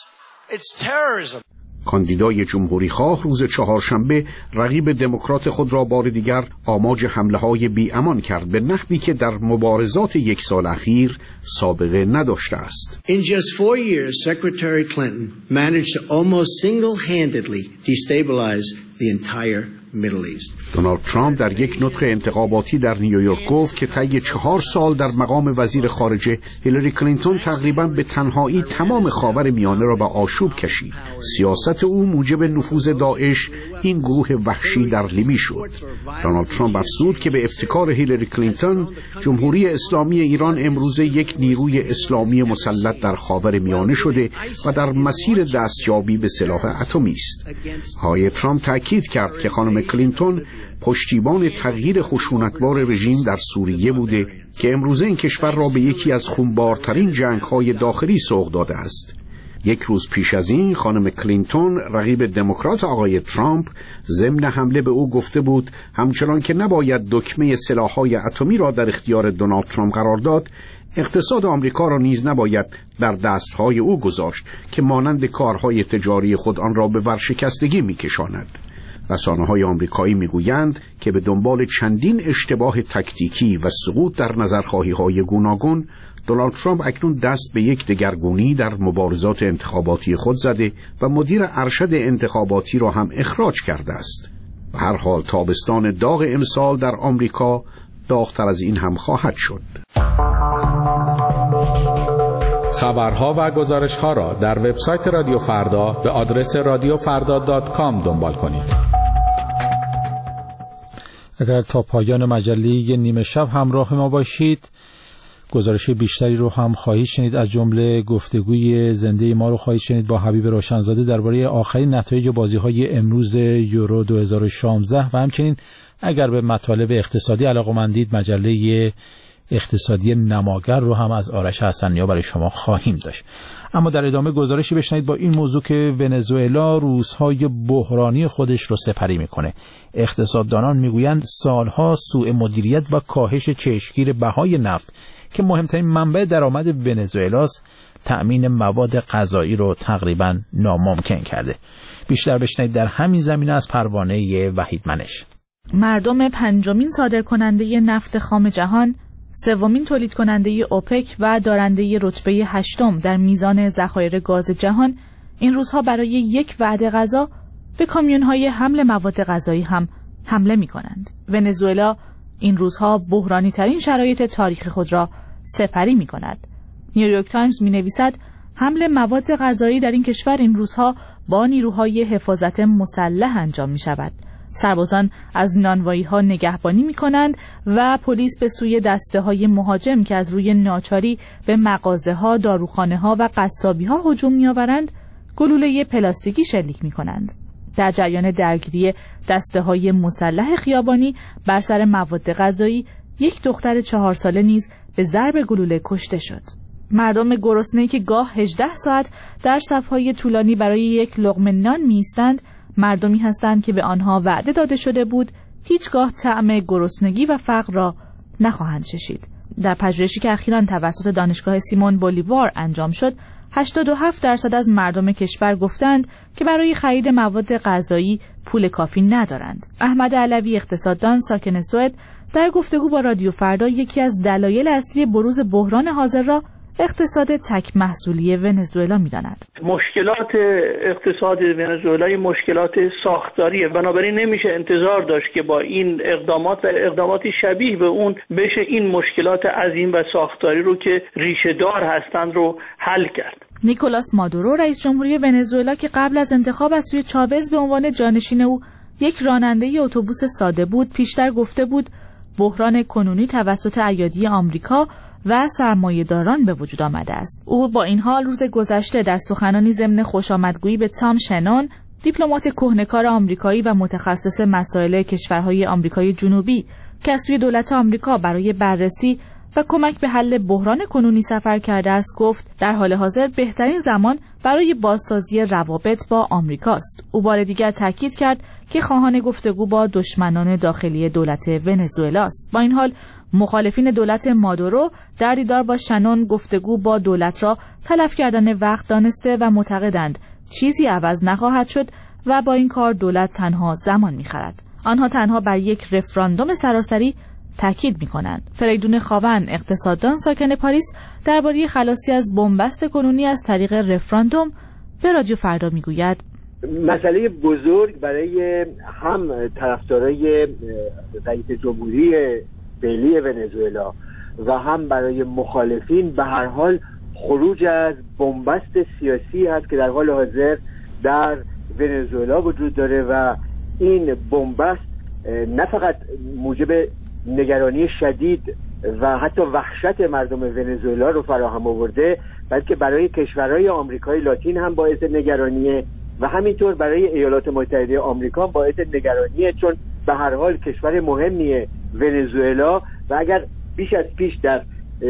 کاندیدای جمهوری خواه روز چهارشنبه رقیب دموکرات خود را بار دیگر آماج حمله‌های بی‌امان کرد به نحوی که در مبارزات یک سال اخیر سابقه نداشته است. In just four years, Secretary Clinton managed to almost single-handedly destabilize the entire Middle East. دونالد ترامپ در یک نطق انتخاباتی در نیویورک گفت که طی چهار سال در مقام وزیر خارجه هیلاری کلینتون تقریباً به تنهایی تمام خاور میانه را به آشوب کشید. سیاست او موجب نفوذ داعش، این گروه وحشی، در لیبی شد. دونالد ترامپ افزود که به ابتکار هیلاری کلینتون جمهوری اسلامی ایران امروزه یک نیروی اسلامی مسلط در خاور میانه شده و در مسیر دستیابی به سلاح اتمی است. آقای ترامپ تاکید کرد که خانم کلینتون پشتیبان تغییر خشونتبار رژیم در سوریه بوده که امروزه این کشور را به یکی از خونبارترین جنگ‌های داخلی سوق داده است. یک روز پیش از این خانم کلینتون رقیب دموکرات آقای ترامپ ضمن حمله به او گفته بود همچنان که نباید دکمه سلاح‌های اتمی را در اختیار دونالد ترامپ قرار داد، اقتصاد آمریکا را نیز نباید در دستهای او گذاشت که مانند کارهای تجاری خود آن را به ورشکستگی می‌کشاند. رسانه‌های آمریکایی میگویند که به دنبال چندین اشتباه تکتیکی و سقوط در نظرخواهی‌های گوناگون دونالد ترامپ اکنون دست به یک دگرگونی در مبارزات انتخاباتی خود زده و مدیر ارشد انتخاباتی را هم اخراج کرده است. به هر حال تابستان داغ امسال در آمریکا داغ‌تر از این هم خواهد شد. خبرها و گزارش‌ها را در وبسایت رادیو فردا به آدرس رادیو فردا دات کام دنبال کنید. اگر تا پایان مجله نیمه شب همراه ما باشید گزارش بیشتری رو هم خواهید شنید، از جمله گفتگوی زنده ما رو خواهید شنید با حبیب روشنزاده درباره آخرین نتایج بازی‌های امروز یورو دو هزار و شانزده و همچنین اگر به مطالب اقتصادی علاقه‌مندید مجله اقتصادی نماگر رو هم از آرش حسنیا برای شما خواهیم داشت. اما در ادامه گزارشی بشنید با این موضوع که ونزوئلا روزهای بحرانی خودش رو سپری میکنه. اقتصاددانان میگویند سالها سوء مدیریت و کاهش چشمگیر بهای نفت که مهمترین منبع درآمد ونزوئلاست تأمین مواد غذایی رو تقریبا ناممکن کرده. بیشتر بشنید در همین زمینه از پروانه وحید منش. مردم پنجمین صادرکننده نفت خام جهان، سومین تولید کننده اوپک و دارنده رتبه هشتم در میزان ذخایر گاز جهان این روزها برای یک وعده غذا به کامیون‌های حمل مواد غذایی هم حمله می کنند. ونزوئلا این روزها بحرانی ترین شرایط تاریخ خود را سپری می کند. نیویورک تایمز می نویسد حمله مواد غذایی در این کشور این روزها با نیروهای حفاظت مسلح انجام می شود. سربازان از نانوایی ها نگهبانی می کنند و پلیس به سوی دسته های مهاجم که از روی ناچاری به مغازه ها، داروخانه ها و قصابی ها هجوم می آورند گلوله پلاستیکی شلیک می کنند. در جریان درگیری دسته های مسلح خیابانی بر سر مواد غذایی یک دختر چهار ساله نیز به ضرب گلوله کشته شد. مردم گرسنه‌ای که گاه هجده ساعت در صف‌های طولانی برای یک لقمه نان می‌ایستند، مردمی هستند که به آنها وعده داده شده بود هیچگاه طعم گرسنگی و فقر را نخواهند چشید. در پژوهشی که اخیراً توسط دانشگاه سیمون بولیوار انجام شد، هشتاد و هفت درصد از مردم کشور گفتند که برای خرید مواد غذایی پول کافی ندارند. احمد علوی اقتصاددان ساکن سوئد در گفتگو با رادیو فردا یکی از دلایل اصلی بروز بحران حاضر را اقتصاد تک محصولی ونزوئلا می‌داند. مشکلات اقتصاد ونزوئلا مشکلات ساختاریه، بنابراین نمیشه انتظار داشت که با این اقدامات و اقداماتی شبیه به اون بشه این مشکلات عظیم و ساختاری رو که ریشه دار هستند رو حل کرد. نیکولاس مادورو رئیس جمهوری ونزوئلا که قبل از انتخاب از سوی چاوز به عنوان جانشین او یک راننده اتوبوس ساده بود، پیشتر گفته بود بحران کنونی توسط ایادی آمریکا و سرمایه‌داران به وجود آمده است. او با این حال روز گذشته در سخنانی ضمن خوشامدگویی به تام شنون، دیپلمات کهنه‌کار آمریکایی و متخصص مسائل کشورهای آمریکای جنوبی که از سوی دولت آمریکا برای بررسی و کمک به حل بحران کنونی سفر کرده است، گفت در حال حاضر بهترین زمان برای بازسازی روابط با آمریکاست. او بار دیگر تاکید کرد که خواهان گفتگو با دشمنان داخلی دولت ونزوئلا است. با این حال مخالفین دولت مادورو در دیدار با شنون گفتگو با دولت را تلف کردن وقت دانسته و معتقدند چیزی عوض نخواهد شد و با این کار دولت تنها زمان می‌خرد. آنها تنها بر یک رفراندوم سراسری تاکید می‌کنند. فریدون خاون اقتصاددان ساکن پاریس درباره خلاصی از بنبست کنونی از طریق رفراندوم به رادیو فردا میگوید مسئله بزرگ برای هم طرفدارای رئیس جمهوری فعلی ونزوئلا و هم برای مخالفین به هر حال خروج از بنبست سیاسی هست که در حال حاضر در ونزوئلا وجود داره و این بنبست نه فقط موجب نگرانی شدید و حتی وحشت مردم ونزوئلا رو فراهم آورده، بلکه برای کشورهای آمریکای لاتین هم باعث نگرانیه و همینطور برای ایالات متحده آمریکا باعث نگرانیه، چون به هر حال کشور مهمیه ونزوئلا و اگر بیش از پیش در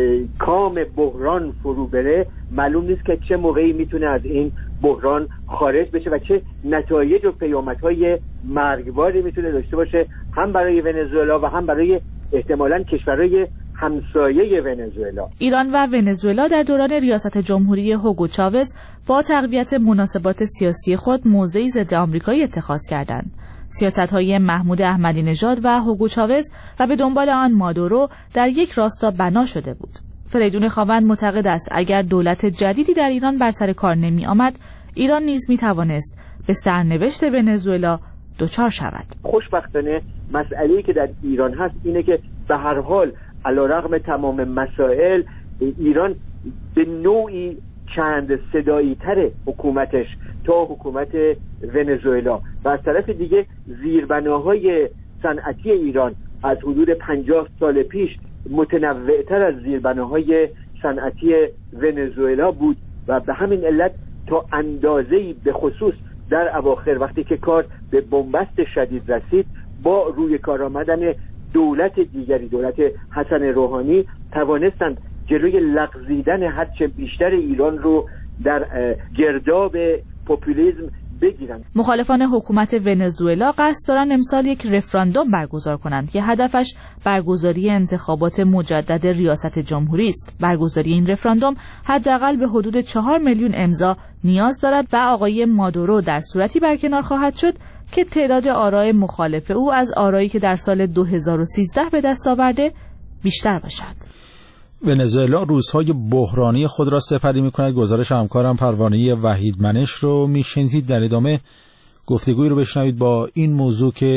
کام بحران فرو بره معلوم نیست که چه موقعی میتونه از این بحران خارج بشه و چه نتایج و پیامدهای مرگباری میتونه داشته باشه هم برای ونزوئلا و هم برای احتمالاً کشورهای همسایه ونزوئلا. ایران و ونزوئلا در دوران ریاست جمهوری هوگو چاوز با تقویت مناسبات سیاسی خود موضعی ضد آمریکایی اتخاذ کردند. سیاست‌های محمود احمدی نژاد و هوگو چاوز و به دنبال آن مادورو در یک راستا بنا شده بود. فریدون خاوند معتقد است اگر دولت جدیدی در ایران بر سر کار نمی آمد، ایران نیز می توانست به سرنوشت ونزوئلا دچار شود. خوشبختانه مسئله‌ای که در ایران هست اینه که به هر حال علیرغم تمام مسائل ایران به نوعی چند صدایی تر حکومتش تا حکومت ونزوئلا و از طرف دیگه زیربناهای صنعتی ایران از حدود پنجاه سال پیش متنوعتر از زیربناهای صنعتی ونزوئلا بود و به همین علت تا اندازه‌ای به خصوص در اواخر وقتی که کار به بنبست شدید رسید با روی کار آمدن دولت دیگری، دولت حسن روحانی، توانستند جلوی لغزیدن هرچه بیشتر ایران رو در گرداب پوپولیسم بگیرند. مخالفان حکومت ونزوئلا قصد دارند امسال یک رفراندوم برگزار کنند که هدفش برگزاری انتخابات مجدد ریاست جمهوری است. برگزاری این رفراندوم حداقل به حدود چهار میلیون امضا نیاز دارد و آقای مادورو در صورتی برکنار خواهد شد که تعداد آرای مخالف او از آرایی که در سال دو هزار و سیزده به دست آورده بیشتر باشد. ونزوئلا روزهای بحرانی خود را سپری می‌کند. گزارش همکارم پروانه وحید منش رو میشنید. در ادامه گفتگویی رو بشنوید با این موضوع که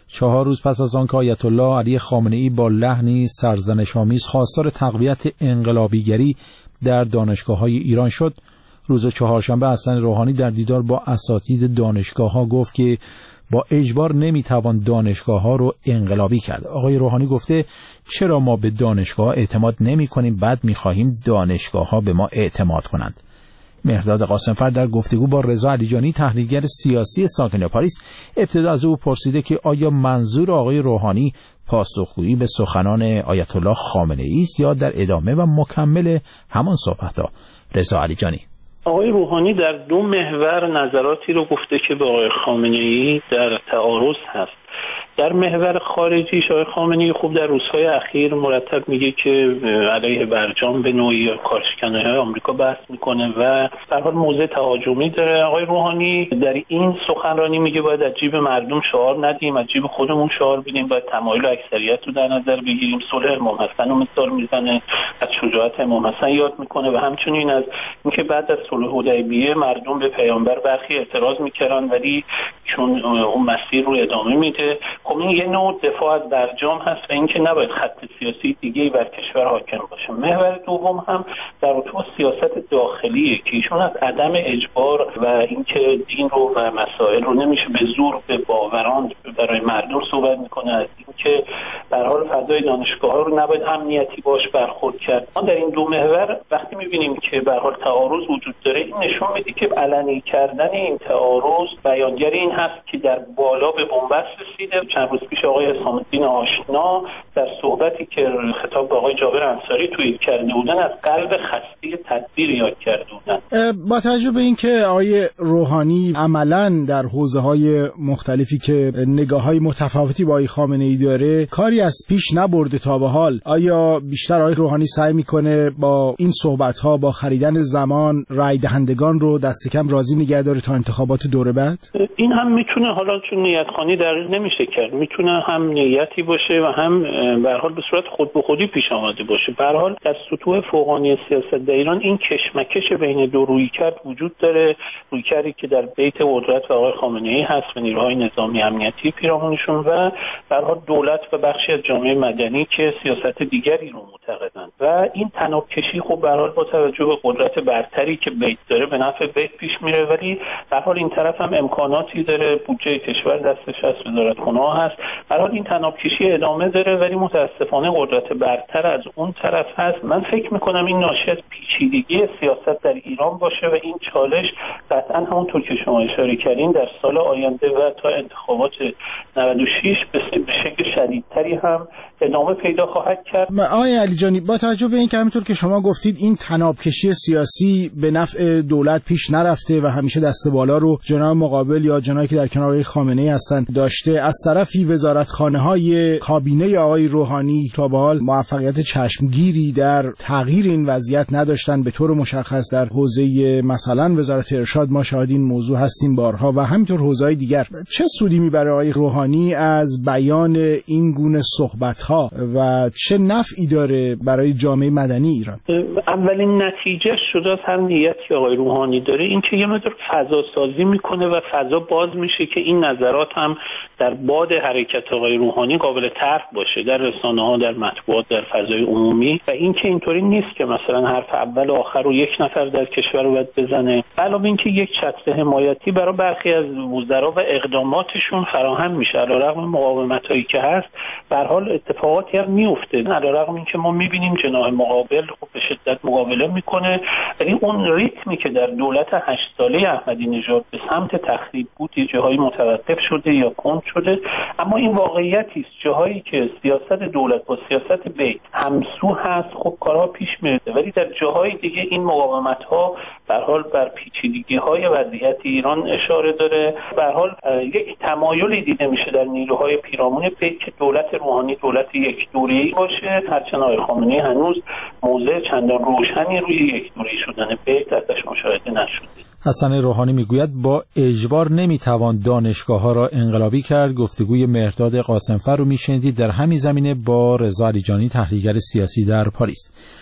چهار روز پس از آنکه آیت الله علی خامنه‌ای با لحنی سرزنش‌آمیز خواستار تقویت انقلابیگری در دانشگاه‌های ایران شد، روز چهارشنبه حسن روحانی در دیدار با اساتید دانشگاه‌ها گفت که با اجبار نمیتوان دانشگاه‌ها رو انقلابی کرد. آقای روحانی گفته چرا ما به دانشگاه‌ها اعتماد نمی‌کنیم، بعد می‌خواهیم دانشگاه‌ها به ما اعتماد کنند. مهرداد قاسمفر در گفتگو با رضا علیجانی تحلیلگر سیاسی ساکن پاریس ابتدا از او پرسیده که آیا منظور آقای روحانی پاسخگویی به سخنان آیت الله خامنه‌ای است یا در ادامه و مکمل همان صحبت‌ها. رضا علیجانی: آقای روحانی در دو محور نظراتی رو گفته که به آقای خامنه‌ای در تعارض هست. در محور خارجی آقای خامنه‌ای خوب در روزهای اخیر مرتب میگه که علیه برجام به نوعی کارشکنان‌های آمریکا بحث میکنه و در حال موضع تهاجمی داره. آقای روحانی در این سخنرانی میگه باید از جیب مردم شعار ندیم، از جیب خودمون شعار بدیم، باید تمایل اکثریت رو در نظر بگیریم. صلح امام حسن رو مثال میزنه، از شجاعت امام حسن یاد میکنه و همچنین از اینکه بعد از صلح حدیبیه مردم به پیامبر برخی اعتراض میکردن ولی چون اون مسیر رو ادامه میده. خب این یه نوع دفاع از برجام هست و اینکه نباید خط سیاسی دیگه‌ای بر کشور حاکم باشه. محور دوم هم در رابطه با سیاست داخلیه که ایشون از عدم اجبار و اینکه دین رو و مسائل رو نمیشه به زور به باوران برای مردم صحبت میکنه، از اینکه به هر حال فضای دانشگاه‌ها رو نباید امنیتی باش برخورد کرد. ما در این دو محور وقتی می‌بینیم که به هر حال تعارض وجود داره، این نشون میده که علنی کردن این تعارض بیانگر این هست که در بالا به بنبست رسیده. چند روز پیش آقای حسام الدین آشنا در صحبتی که خطاب به آقای جابر انصاری توییت کرده بودن از قلب خسته تدبیر یاد کرده بودن. با توجه به اینکه آقای روحانی عملاً در حوزه‌های مختلفی که نگاه‌های متفاوتی با آقای خامنه‌ای داره کاری از پیش نبرده تا به حال، آیا بیشتر آقای روحانی سعی میکنه با این صحبت‌ها با خریدن زمان رای دهندگان رو دست کم راضی نگه داره تا انتخابات دوره بعد؟ این هم میتونه، حالا چون نیت‌خوانی دقیق نمیشه کرد، میتونه هم نیتی باشه و هم به هر حال به صورت خود به خودی پیش آمده باشه. به هر حال در سطوح فوقانی سیاست در ایران این کشمکش بین دو رویکرد وجود داره. رویکردی که در بیت قدرت و آقای خامنه‌ای هست و نیروهای نظامی امنیتی پیرامونشون و به هر حال دولت و بخشی از جامعه مدنی که سیاست دیگری رو معتقدند و این تنابکشی خب به هر حال با توجه به قدرت برتری که بیت داره به نفع بیت پیش میره، ولی به هر حال این طرف هم امکاناتی داره، بودجه کشور دستش هست، وزارتخونه‌ها هست. به هر حال این تنابکشی ادامه داره ولی متاسفانه قدرت برتر از اون طرف هست. من فکر میکنم این ناشی از پیچیدگی سیاست در ایران باشه و این چالش قطعا همونطور که شما اشاره کردین در سال آینده و تا انتخابات نود و شش به شکل شدیدتری هم ادامه پیدا خواهد کرد. آقای علیجانی، با توجه به این که همونطور که شما گفتید این تنابکشی سیاسی به نفع دولت پیش نرفته و همیشه دست بالا رو جناح مقابل یا جناحی که در کنار آقای خامنه‌ای هستن داشته، از طرفی وزارتخانه‌های کابینه آقای روحانی تا به حال موفقیت چشمگیری در تغییر این وضعیت نداشتن. به طور مشخص در حوزه مثلا وزارت ارشاد ما شاهد این موضوع هستیم بارها و همینطور حوزه‌های دیگر. چه سودی میبره آقای روحانی از بیان این گونه صحبت‌ها و چه نفعی داره برای جامعه مدنی ایران؟ اولین نتیجه شده از هر نیتی آقای روحانی داره این که یه مقدار فضا سازی میکنه و فضا باز میشه که این نظرات هم در باد حرکت آقای روحانی قابل طرح باشه در رسانه‌ها، در مطبوعات، در فضای عمومی و این که اینطوری نیست که مثلا حرف اول و آخر رو یک نفر در کشور رو باید بزنه. علاوه اینکه یک چتر حمایتی برای برخی از وزرا و اقداماتشون فراهم میشه علیرغم مقاومتایی که هست، به هر حال اتفاقاتی هم میفته علیرغم اینکه ما میبینیم جناح مقابل خب به شدت مقابله میکنه، ولی اون ریتمی که در دولت هشت ساله احمدی نژاد به سمت تخریب بود یه جاهایی متوقف شده یا کند شده. اما این واقعیتی است جاهایی که سیاست دولت با سیاست بیت همسو هست خب کارها پیش میره، ولی در جاهای دیگه این مقاومت ها به هر حال بر پیچیدگی های وضعیت ایران اشاره داره. به هر حال یک تمایلی دیده میشه در نیروهای پیرامون بیت که دولت روحانی دولت یک دوره‌ای باشه، هرچند آقای خامنه‌ای هنوز موضع چندان روشنی روی یک دوره‌ای شدن بیت ازش مشاهده نشده. حسن روحانی میگوید با اجبار نمیتوان دانشگاه‌ها را انقلابی کرد. گفتگوی مهرداد قاسمفر رو میشنیدید در همین زمینه با رضا علیجانی تحلیلگر سیاسی در پاریس.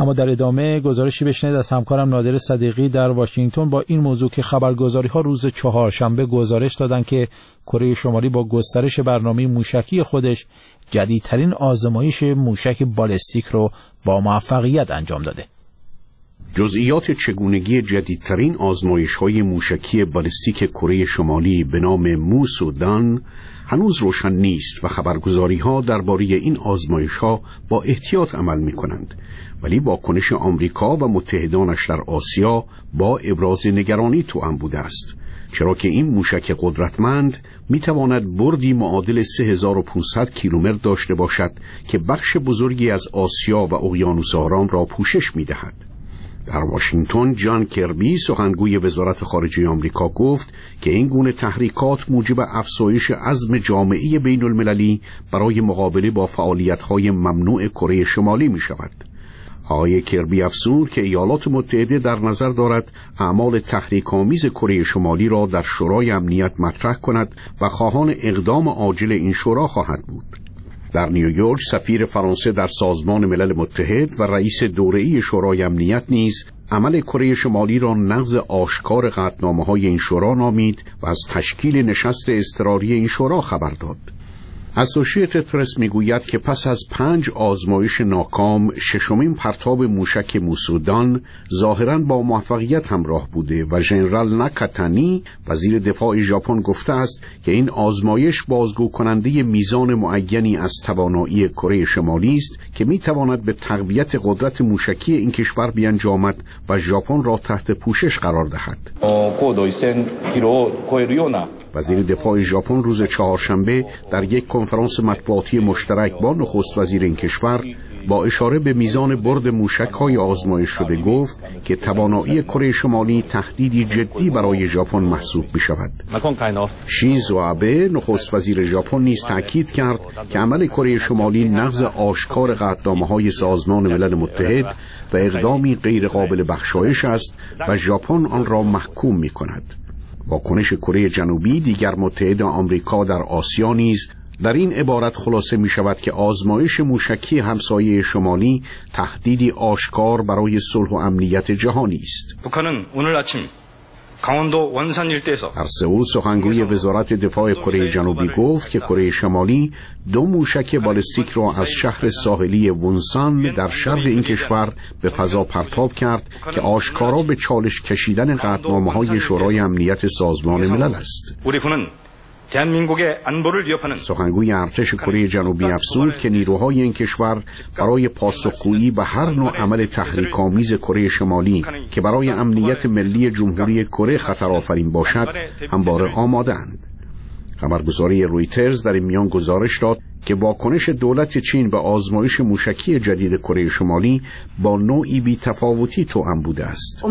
اما در ادامه گزارشی بشنوید از همکارم نادر صدیقی در واشنگتن با این موضوع که خبرگزاری‌ها روز چهارشنبه گزارش دادند که کره شمالی با گسترش برنامه موشکی خودش جدیدترین آزمایش موشک بالستیک رو با موفقیت انجام داده. جزئیات چگونگی جدیدترین آزمایش‌های موشکی بالستیک کره شمالی به نام موس و دان هنوز روشن نیست و خبرگزاری‌ها درباره این آزمایش‌ها با احتیاط عمل می‌کنند، ولی واکنش آمریکا و متحدانش در آسیا با ابراز نگرانی توأم بوده است، چرا که این موشک قدرتمند می‌تواند بردی معادل سه هزار و پانصد کیلومتر داشته باشد که بخش بزرگی از آسیا و اقیانوس آرام را پوشش می‌دهد. در واشنگتن جان کربی سخنگوی وزارت خارجه آمریکا گفت که این گونه تحریکات موجب افزایش عزم جامعه بین المللی برای مقابله با فعالیت‌های ممنوع کره شمالی می‌شود. آقای کربی افزود که ایالات متحده در نظر دارد اعمال تحریک‌آمیز کره شمالی را در شورای امنیت مطرح کند و خواهان اقدام عاجل این شورا خواهد بود. در نیویورک سفیر فرانسه در سازمان ملل متحد و رئیس دوره‌ای شورای امنیت نیز عمل کره شمالی را نقض آشکار قطعنامه‌های این شورا نامید و از تشکیل نشست اضطراری این شورا خبر داد. اسوشییتد پرس میگوید که پس از پنج آزمایش ناکام ششمین پرتاب موشک موسودان ظاهراً با موفقیت همراه بوده و ژنرال ناکاتانی وزیر دفاع ژاپن گفته است که این آزمایش بازگو کننده میزان معینی از توانایی کره شمالی است که میتواند به تقویت قدرت موشکی این کشور بیانجامد و ژاپن را تحت پوشش قرار دهد. وزیر دفاع ژاپن روز چهارشنبه در یک کنفرانس مطبوعاتی مشترک با نخست وزیر این کشور با اشاره به میزان برد موشک‌های آزمایش شده گفت که توانایی کره شمالی تهدیدی جدی برای ژاپن محسوب می‌شود. شینزو آبه نخست وزیر ژاپن نیز تاکید کرد که عمل کره شمالی نقض آشکار قطعنامه‌های سازمان ملل متحد و اقدامی غیر قابل بخشایش است و ژاپن آن را محکوم می‌کند. واکنش کره جنوبی دیگر متحد آمریکا در آسیا نیز در این عبارت خلاصه می شود که آزمایش موشکی همسایه شمالی تهدیدی آشکار برای صلح و امنیت جهانی است. در سئول سخنگوی وزارت دفاع کره جنوبی گفت که کره شمالی دو موشک بالستیک را از شهر ساحلی وونسان در شرق این کشور به فضا پرتاب کرد که آشکارا به چالش کشیدن قطعنامه‌های شورای امنیت سازمان ملل است. سخنگوی ارتش کره جنوبی افزود که نیروهای این کشور برای پاسخگویی به هر نوع عمل تحریک‌آمیز کره شمالی که برای امنیت ملی جمهوری کره خطرآفرین باشد همواره آماده‌اند. خبرگزاری رویترز در این میان گزارش داد که واکنش دولت چین به آزمایش موشکی جدید کره شمالی با نوعی بی‌تفاوتی توأم بوده است.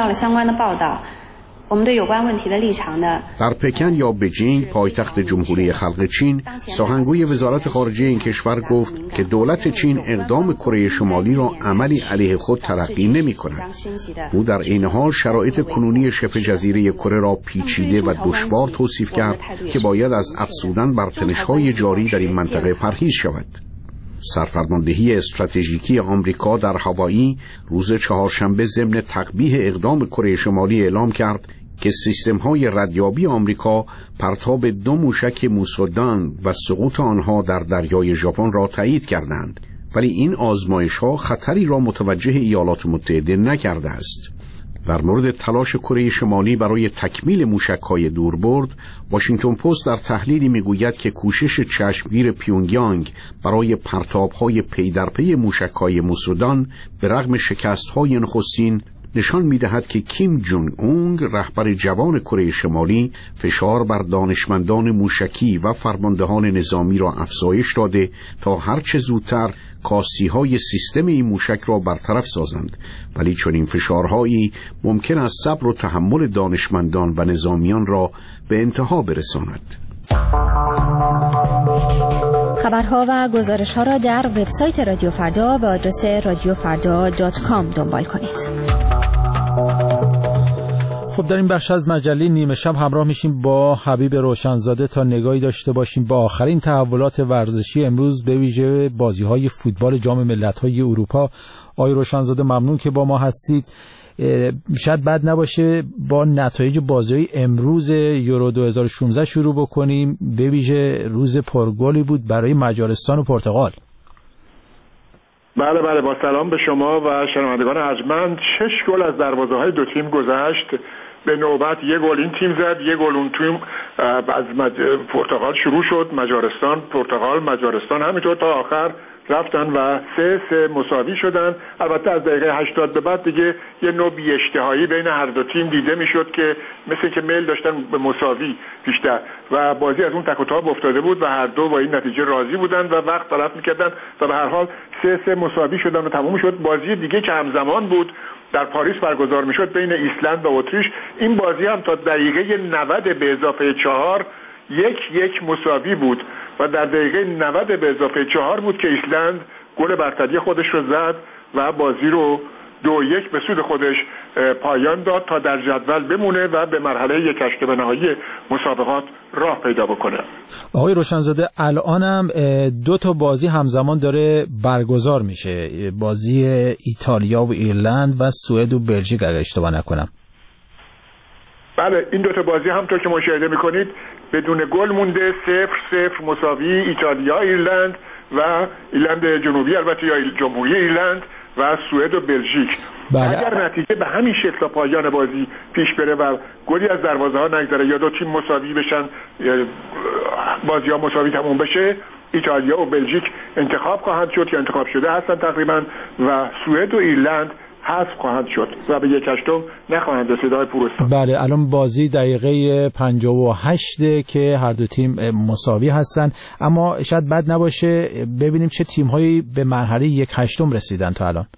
در پکن یا بجینگ پایتخت جمهوری خلق چین سخنگوی وزارت خارجه این کشور گفت که دولت چین اقدام کره شمالی را عملی علیه خود تلقی نمی کند. او در این حال شرایط کنونی شبه جزیره کره را پیچیده و دشوار توصیف کرد که باید از افزودن بر تنش‌های جاری در این منطقه پرهیز شود. سرفرماندهی استراتژیکی آمریکا در هاوایی روز چهارشنبه ضمن تقبیح اقدام کره شمالی اعلام کرد که سیستم‌های ردیابی آمریکا پرتاب دو موشک موسودان و سقوط آنها در دریای ژاپن را تایید کردند، ولی این آزمایش‌ها خطری را متوجه ایالات متحده نکرده است. در مورد تلاش کره شمالی برای تکمیل موشک‌های دوربرد، واشنگتن پست در تحلیلی میگوید که کوشش چشمگیر پیونگیانگ برای پرتاب‌های پی در پی موشک‌های موسودان به رغم شکست‌های نخستین نشان می‌دهد که کیم جونگ اونگ رهبر جوان کره شمالی فشار بر دانشمندان موشکی و فرماندهان نظامی را افزایش داده تا هرچه زودتر کاستی‌های سیستم این موشک را برطرف سازند، ولی چون این فشارهایی ممکن است صبر و تحمل دانشمندان و نظامیان را به انتها برساند. خبرها و گزارش‌ها را در وبسایت رادیو فردا به آدرس رادیو فردا دات کام دنبال کنید. خب در این بخش از مجله نیمه شب همراه میشیم با حبیب روشنزاده تا نگاهی داشته باشیم با آخرین تحولات ورزشی امروز، به ویژه بازی‌های فوتبال جام ملت‌های اروپا. آقای روشنزاده ممنون که با ما هستید. شاید بد نباشه با نتایج بازی امروز یورو دو هزار و شانزده شروع بکنیم، به ویژه روز پرگلی بود برای مجارستان و پرتغال. بله بله، با سلام به شما و شنوندگان ارجمند. شش گل از دروازه‌های دو تیم گذشت، به نوبت یک گل این تیم زد، یک گل اون تیم از مج... پرتغال شروع شد، مجارستان پرتغال مجارستان همینطور تا آخر رفتن و سه سه مساوی شدن. البته از دقیقه هشتاد به بعد دیگه یه نوع بی‌اشتهایی بین هر دو تیم دیده میشد که مثل که میل داشتن به مساوی بیشتر و بازی از اون تک و تاب افتاده بود و هر دو با این نتیجه راضی بودن و وقت تلف میکردن و به هر حال سه سه مساوی شدن و تموم شد. بازی دیگه که همزمان بود در پاریس برگزار میشد بین ایسلند و اتریش، این بازی هم تا دقیقه نود به اضافه چهار یک یک مساوی بود و در دقیقه نود به اضافه چهار بود که ایسلند گل برتری خودش رو زد و بازی رو دو یک به سود خودش پایان داد تا در جدول بمونه و به مرحله یک هشتم نهایی مسابقات راه پیدا بکنه. آقای روشنزاده الانم دو تا بازی همزمان داره برگزار میشه، بازی ایتالیا و ایرلند و سوئد و بلژیک اگر اشتباه نکنم. بله، این دو تا بازی همونطور که مشاهده میکنید بدون گل مونده، صفر صفر مساوی ایتالیا ایرلند و ایرلند جنوبی البته یا جمهوری ایرلند و سوئد و بلژیک. بله. اگر نتیجه به همین شکل تا پایان بازی پیش بره و گلی از دروازه ها نگذره یا دو تیم مساوی بشن، بازی ها مساوی تموم بشه، ایتالیا و بلژیک انتخاب خواهند شد که انتخاب شده هستن تقریبا و سوئد و ایرلند حذف خواهند شد و به یک هشتم نخواهند رسید. های پروستان. بله، الان بازی دقیقه پنجاه و هشت که هر دو تیم مساوی هستن، اما شاید بد نباشه ببینیم چه تیم‌هایی به مرحله یک هشتم رسیدن تا الان.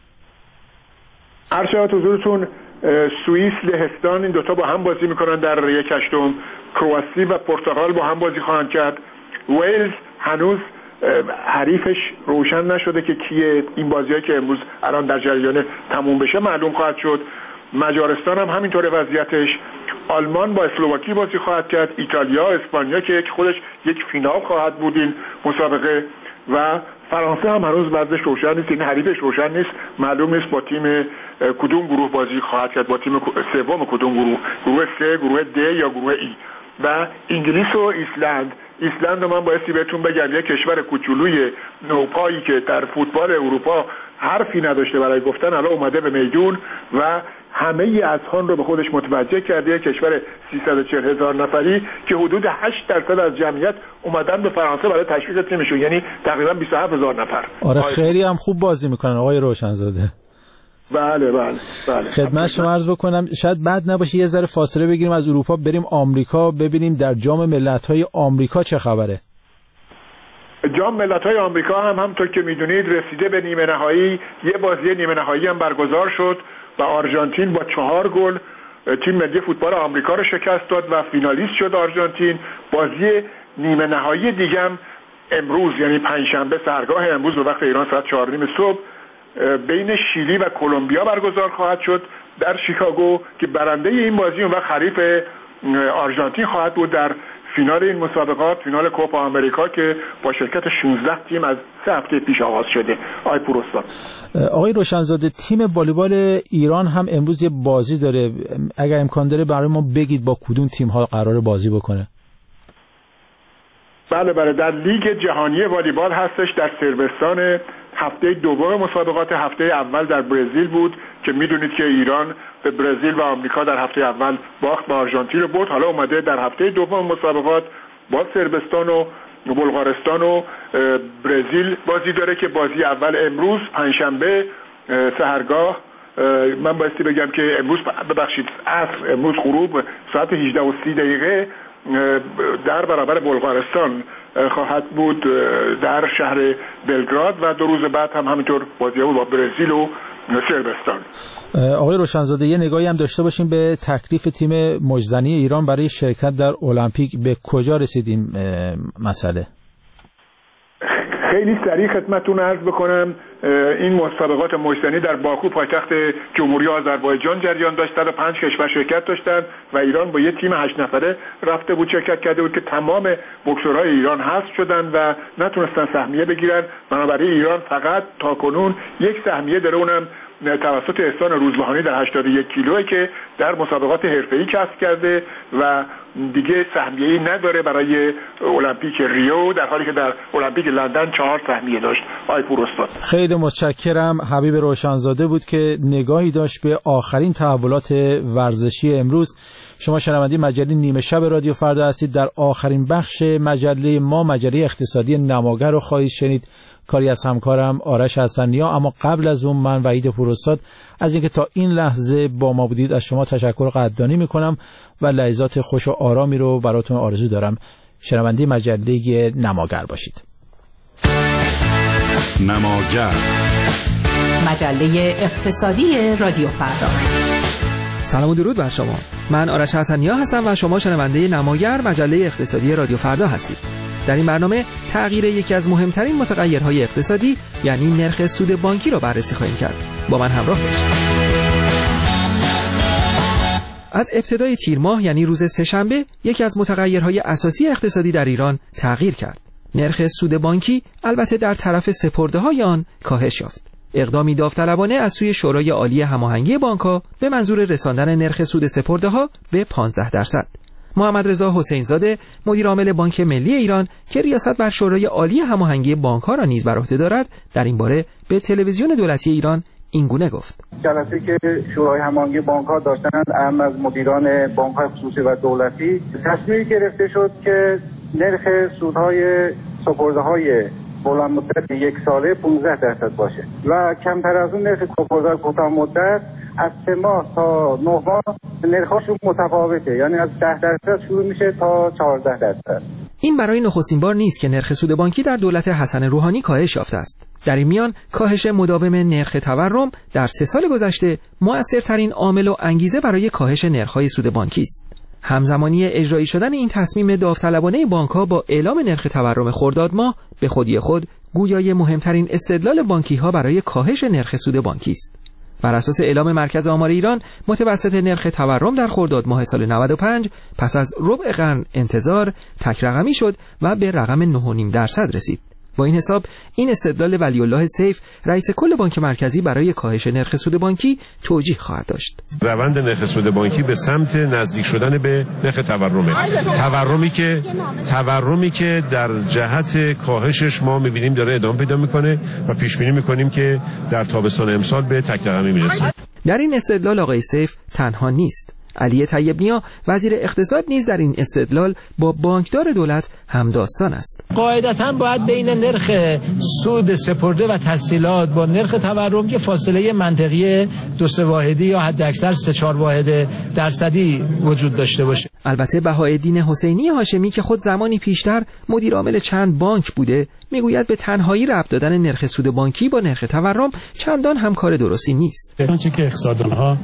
عرض شود حضورتون سوئیس لهستان این دوتا با هم بازی میکنن در یک هشتم، کرواسی و پرتغال با هم بازی خواهند کرد. ویلز هنوز حریفش روشن نشده که کیه، این بازیایی که امروز الان در جریان تموم بشه معلوم خواهد شد. مجارستان هم همینطور وضعیتش. آلمان با اسلواکی بازی خواهد کرد، ایتالیا اسپانیا که خودش یک فینال خواهد بود این مسابقه و فرانسه هم هنوز وضعش روشن نیست، این حریفش روشن نیست، معلوم نیست با تیم کدوم گروه بازی خواهد کرد، با تیم سوم کدوم گروه، گروه سه، گروه د یا گروه ای. و انگلیس و ایسلند ایسلند رو من بایستی بهتون بگم یک کشور کوچولوی نوپایی که در فوتبال اروپا حرفی نداشته برای گفتن، الان اومده به میدون و همه اذهان رو به خودش متوجه کرده. کشور سیصد و چهل هزار نفری که حدود هشت درصد از جمعیت اومدن به فرانسه برای تشویق تیمشون، یعنی تقریبا بیست و هفت هزار نفر. آره خیلی هم خوب بازی میکنن آقای روشنزاده. بله بله بله. خدمت شما عرض بکنم شاید بد نباشه یه ذره فاصله بگیریم از اروپا بریم آمریکا ببینیم در جام ملت‌های آمریکا چه خبره. جام ملت‌های آمریکا هم همونطور که میدونید رسیده به نیمه نهایی، یه بازی نیمه نهایی هم برگزار شد و آرژانتین با چهار گل تیم ملی فوتبال آمریکا رو شکست داد و فینالیست شد آرژانتین. بازی نیمه نهایی دیگه هم امروز یعنی پنجشنبه سحرگاه امروز به وقت ایران ساعت چهار و نیم صبح بین شیلی و کلمبیا برگزار خواهد شد در شیکاگو که برنده این بازی اون وقت حریف آرژانتین خواهد بود در فینال این مسابقات، فینال کوپا آمریکا که با شرکت شانزده تیم از سه هفته پیش آغاز شده. آقای پروستان. آقای روشنزاده تیم والیبال ایران هم امروز یه بازی داره، اگر امکان داره برای ما بگید با کدوم تیم ها قرار بازی بکنه؟ بله بله، در لیگ جهانی والیبال هستش در صربستان. هفته دوم مسابقات هفته اول در برزیل بود که میدونید که ایران به برزیل و آمریکا در هفته اول باخت به آرژانتین رو برد. حالا اومده در هفته دوم مسابقات با صربستان و بلغارستان و برزیل بازی داره که بازی اول امروز پنجشنبه سحرگاه، من بایستی بگم که امروز ببخشید عصر، امروز غروب ساعت هجده و سی دقیقه در برابر بلغارستان خواهد بود در شهر بلگراد و دو روز بعد هم همینطور بازی ها با برزیل و صربستان. آقای روشنزاده یه نگاهی هم داشته باشیم به تکلیف تیم مجزنی ایران برای شرکت در المپیک، به کجا رسیدیم مسئله؟ خیلی سریع خدمتتون عرض بکنم این مسابقات مجتمعی در باکو پایتخت جمهوری آذربایجان جریان داشت. صد و پنج کشور شرکت داشتن و ایران با یه تیم هشت نفره رفته بود شرکت کرده بود که تمام بوکسورهای ایران حذف شدن و نتونستن سهمیه بگیرن. بنابراین ایران فقط تاکنون یک سهمیه داره، اونم توسط احسان روزبهانی در هشتاد و یک کیلوه که در مسابقات حرفه‌ای کسب کرده و دیگه سهمیه‌ای نداره برای المپیک ریو، در حالی که در المپیک لندن چهار سهمیه داشت. آی پوراستاد خیلی متشکرم. حبیب روشنزاده بود که نگاهی داشت به آخرین تحولات ورزشی امروز. شما شنونده مجله نیمه شب رادیو فردا هستید. در آخرین بخش مجله ما مجله اقتصادی نماگر رو خواهید شنید، کاری از همکارم آرش حسنیا. اما قبل از اون من وحید پوراستاد از اینکه تا این لحظه با ما بودید از شما تشکر قدردانی میکنم و لحظات خوش و آرامی رو براتون آرزو دارم. شنونده مجله نماگر باشید. نماگر، مجله اقتصادی رادیو فردا. سلام و درود بر شما. من آرش حسنیا هستم و شما شنونده نماگر مجله اقتصادی رادیو فردا هستید. در این برنامه تغییر یکی از مهمترین متغیرهای اقتصادی یعنی نرخ سود بانکی را بررسی خواهیم کرد. با من همراه باشید. از ابتدای تیر ماه یعنی روز سه‌شنبه یکی از متغیرهای اساسی اقتصادی در ایران تغییر کرد. نرخ سود بانکی البته در طرف سپرده‌های آن کاهش یافت. اقدامی داوطلبانه از سوی شورای عالی هماهنگی بانک‌ها به منظور رساندن نرخ سود سپرده‌ها به پانزده درصد. محمد رضا حسین زاده مدیر عامل بانک ملی ایران که ریاست بر شورای عالی هماهنگی بانک‌ها را نیز بر عهده دارد در این باره به تلویزیون دولتی ایران اینگونه گفت: جلسه که شورای هماهنگی بانک‌ها داشتند، اهم از مدیران بانک‌های خصوصی و دولتی، تصمیمی گرفته شد که نرخ سودهای سپرده‌های بلند مدت یک ساله پانزده درصد باشه و کمتر از اون نرخ سپرده‌های کوتاه مدت از سه ماه تا نه ماه نرخ‌هاشون متفاوته، یعنی از ده درصد شروع میشه تا چهارده درصد. این برای نخستین بار نیست که نرخ سود بانکی در دولت حسن روحانی کاهش یافته است. در این میان کاهش مداوم نرخ تورم در سه سال گذشته مؤثرترین عامل و انگیزه برای کاهش نرخ‌های سود بانکی است. همزمانی اجرایی شدن این تصمیم داوطلبانه بانک‌ها با اعلام نرخ تورم خرداد ماه به خودی خود گویای مهمترین استدلال بانکی‌ها برای کاهش نرخ سود بانکی است. بر اساس اعلام مرکز آمار ایران، متوسط نرخ تورم در خرداد ماه سال نود و پنج پس از ربع قرن انتظار تک رقمی شد و به رقم نه و نیم درصد رسید. با این حساب این استدلال ولی الله سیف رئیس کل بانک مرکزی برای کاهش نرخ سود بانکی توجیه خواهد داشت. روند نرخ سود بانکی به سمت نزدیک شدن به نرخ تورمه. تورمی که تورمی که در جهت کاهشش ما می‌بینیم داره ادامه پیدا می‌کنه و پیش بینی می‌کنیم که در تابستان امسال به تک رقمی میرسه. در این استدلال آقای سیف تنها نیست. علی طیب نیا وزیر اقتصاد نیز در این استدلال با بانکدار دولت همداستان است. قاعدتاً باید بین نرخ سود سپرده و تسهیلات با نرخ تورم که فاصله منطقی دو سه واحدی یا حداکثر سه چهار واحد درصدی وجود داشته باشه. البته بهاءالدین حسینی هاشمی که خود زمانی پیشتر مدیر عامل چند بانک بوده میگوید به تنهایی ربط دادن نرخ سود بانکی با نرخ تورم چندان هم کار درستی نیست. آنچه که اقتصاددانها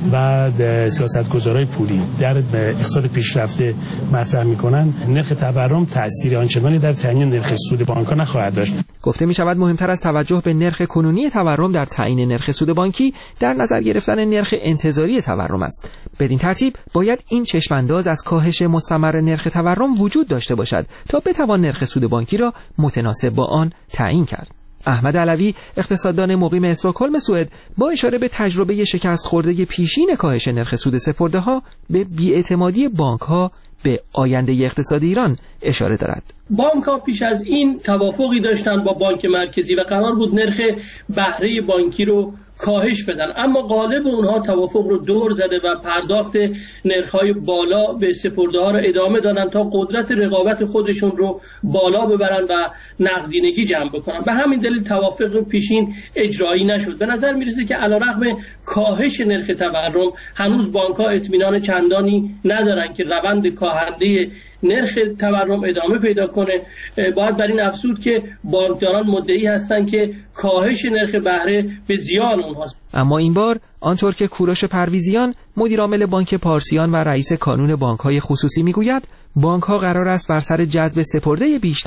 و سیاستگزارای پولی در اقتصاد پیشرفته مطرح میکنن، نرخ تورم تأثیر آنچنانی در تعیین نرخ سود بانک‌ها نخواهد داشت. گفته می شود مهمتر از توجه به نرخ کنونی تورم در تعیین نرخ سود بانکی در نظر گرفتن نرخ انتظاری تورم است. بدین ترتیب باید این چشمانداز از کاهش مستمر نرخ تورم وجود داشته باشد تا بتوان نرخ سود بانکی را متناسب با آن تعیین کرد. احمد علوی اقتصاددان مقیم استکهلم سوئد با اشاره به تجربه شکست خورده پیشین کاهش نرخ سود سپرده‌ها به بی‌اعتمادی بانک‌ها به آینده اقتصاد ایران اشاره دارد. بانک‌ها پیش از این توافقی داشتند با بانک مرکزی و قرار بود نرخ بهره بانکی رو کاهش بدن، اما غالب اونها توافق رو دور زده و پرداخت نرخ‌های بالا به سپرده‌ها رو ادامه دادن تا قدرت رقابت خودشون رو بالا ببرن و نقدینگی جمع بکنن. به همین دلیل توافق پیشین اجرایی نشد. به نظر میرسه که علیرغم کاهش نرخ تورم هنوز بانک‌ها اطمینان چندانی ندارن که روند کاهنده نرخ تورم ادامه پیدا کنه. باید بر این افزود که بانکداران مدعی هستند که کاهش نرخ بهره به زیان اونهاست. اما این بار آنطور که کوروش پرویزیان مدیر عامل بانک پارسیان و رئیس کانون بانک‌های خصوصی میگوید، بانک‌ها قرار است بر سر جذب سپرده بیشتر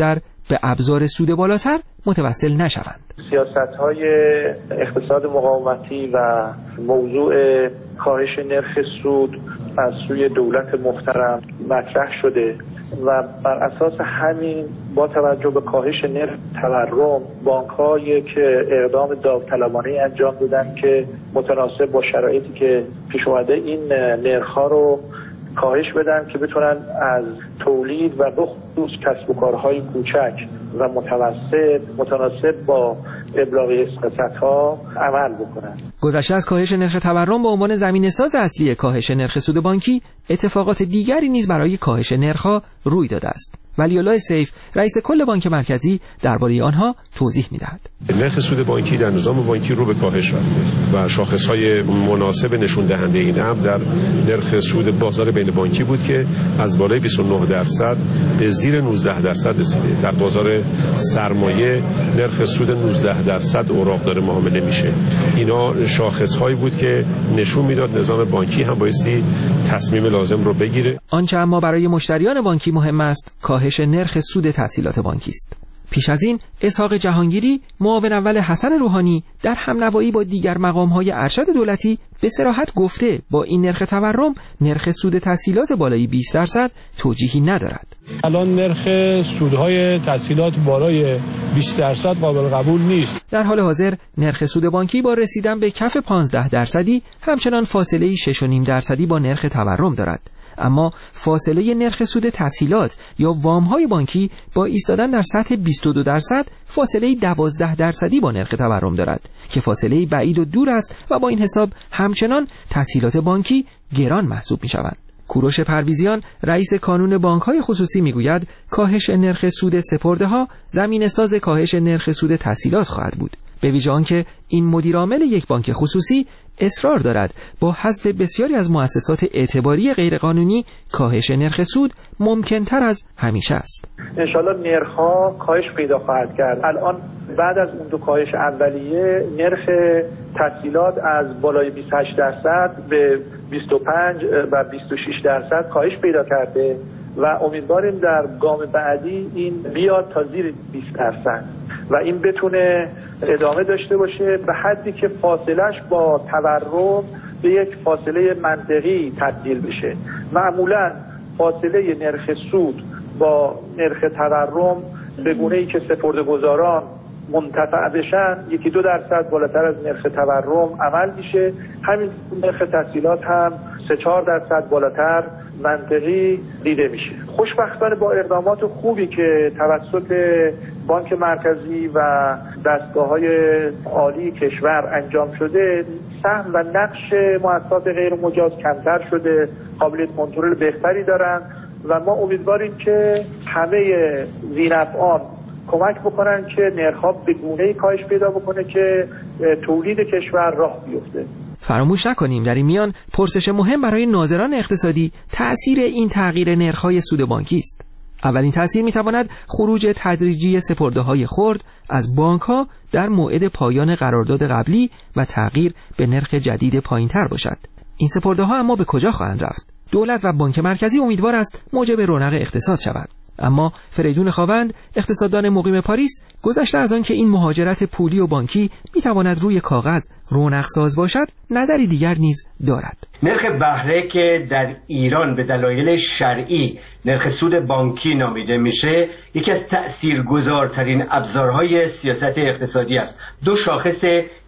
به ابزار سود بالاتر متوسل نشوند. سیاست‌های اقتصاد مقاومتی و موضوع کاهش نرخ سود از سوی دولت محترم مطرح شده و بر اساس همین با توجه به کاهش نرخ تورم بانک‌هایی که اقدام داوطلبانه انجام دادن که متناسب با شرایطی که پیش اومده این نرخ‌ها رو کاهش بدن که بتونن از تولید و به خصوص کسب و کارهای کوچک و متوسط متناسب با ابلاغ سیاست‌ها عمل بکنن. گذشته از کاهش نرخ تورم به عنوان زمینه‌ساز اصلی کاهش نرخ سود بانکی، اتفاقات دیگری نیز برای کاهش نرخ‌ها روی داده است. ولی‌الله سیف، رئیس کل بانک مرکزی، درباره آنها توضیح می‌دهد. نرخ سود بانکی در نظام بانکی رو به کاهش رفته و شاخص‌های مناسب نشون دهنده این امر در نرخ سود بازار بین بانکی بود که از بالای بیست و نه درصد به زیر نوزده درصد رسیده. در بازار سرمایه نرخ سود نوزده درصد اوراق داره معامله میشه. اینا شاخص‌هایی بود که نشون میداد نظام بانکی هم بایستی تصمیم لازم رو بگیره. آنچه اما برای مشتریان بانکی مهم است، کاهش نرخ سود تسهیلات بانکی است. پیش از این اسحاق جهانگیری، معاون اول حسن روحانی، در همنوایی با دیگر مقام‌های ارشد دولتی به صراحت گفته با این نرخ تورم نرخ سود تسهیلات بالای بیست درصد توجیهی ندارد. الان نرخ سودهای تسهیلات بالای بیست درصد قابل قبول نیست. در حال حاضر نرخ سود بانکی با رسیدن به کف پانزده درصدی همچنان فاصله شش و نیم درصدی با نرخ تورم دارد. اما فاصله نرخ سود تسهیلات یا وام‌های بانکی با ایستادن در سطح بیست و دو درصد فاصله دوازده درصدی با نرخ تورم دارد که فاصله بعید و دور است و با این حساب همچنان تسهیلات بانکی گران محسوب می‌شوند. کوروش پرویزیان، رئیس کانون بانک‌های خصوصی میگوید کاهش نرخ سود سپرده‌ها زمینه‌ساز کاهش نرخ سود تسهیلات خواهد بود، به ویژه آنکه این مدیرعامل یک بانک خصوصی اصرار دارد با حذف بسیاری از مؤسسات اعتباری غیرقانونی کاهش نرخ سود ممکن‌تر از همیشه است. انشالله نرخ‌ها کاهش پیدا خواهد کرد. الان بعد از اون دو کاهش اولیه نرخ تسهیلات از بالای بیست و هشت درصد به بیست و پنج و بیست و شش درصد کاهش پیدا کرده و امیدواریم در گام بعدی این بیاد تا زیر بیست درصد و این بتونه ادامه داشته باشه به حدی که فاصلش با تورم به یک فاصله منطقی تبدیل بشه. معمولا فاصله نرخ سود با نرخ تورم به گونه‌ای که سپرده‌گذاران منتفع بشن یکی دو درصد بالاتر از نرخ تورم عمل میشه. همین نرخ تسهیلات هم سه چهار درصد بالاتر منطقی دیده میشه. خوشبختانه با اقدامات خوبی که توسط بانک مرکزی و دستگاه‌های عالی کشور انجام شده سهم و نقش مؤسسات غیر مجاز کمتر شده، قابلیت کنترل بهتری دارن و ما امیدواریم که همه ذی‌نفعان کمک بکنن که نرخ‌ها به گونه‌ای کاهش پیدا بکنه که تولید کشور راه بیفته. فراموش نکنیم در این میان پرسش مهم برای ناظران اقتصادی تأثیر این تغییر نرخ‌های سود بانکی است. اولین تأثیر می‌تواند خروج تدریجی سپرده‌های خرد از بانک‌ها در موعد پایان قرارداد قبلی و تغییر به نرخ جدید پایین‌تر باشد. این سپرده‌ها اما به کجا خواهند رفت؟ دولت و بانک مرکزی امیدوار است موجب رونق اقتصاد شود. اما فریدون خاوند، اقتصاددان مقیم پاریس، گذشته از آن که این مهاجرت پولی و بانکی میتواند روی کاغذ رونق ساز باشد، نظری دیگر نیز دارد. نرخ بهره که در ایران به دلایل شرعی نرخ سود بانکی نامیده میشه، یکی از تأثیرگذارترین ابزارهای سیاست اقتصادی است. دو شاخص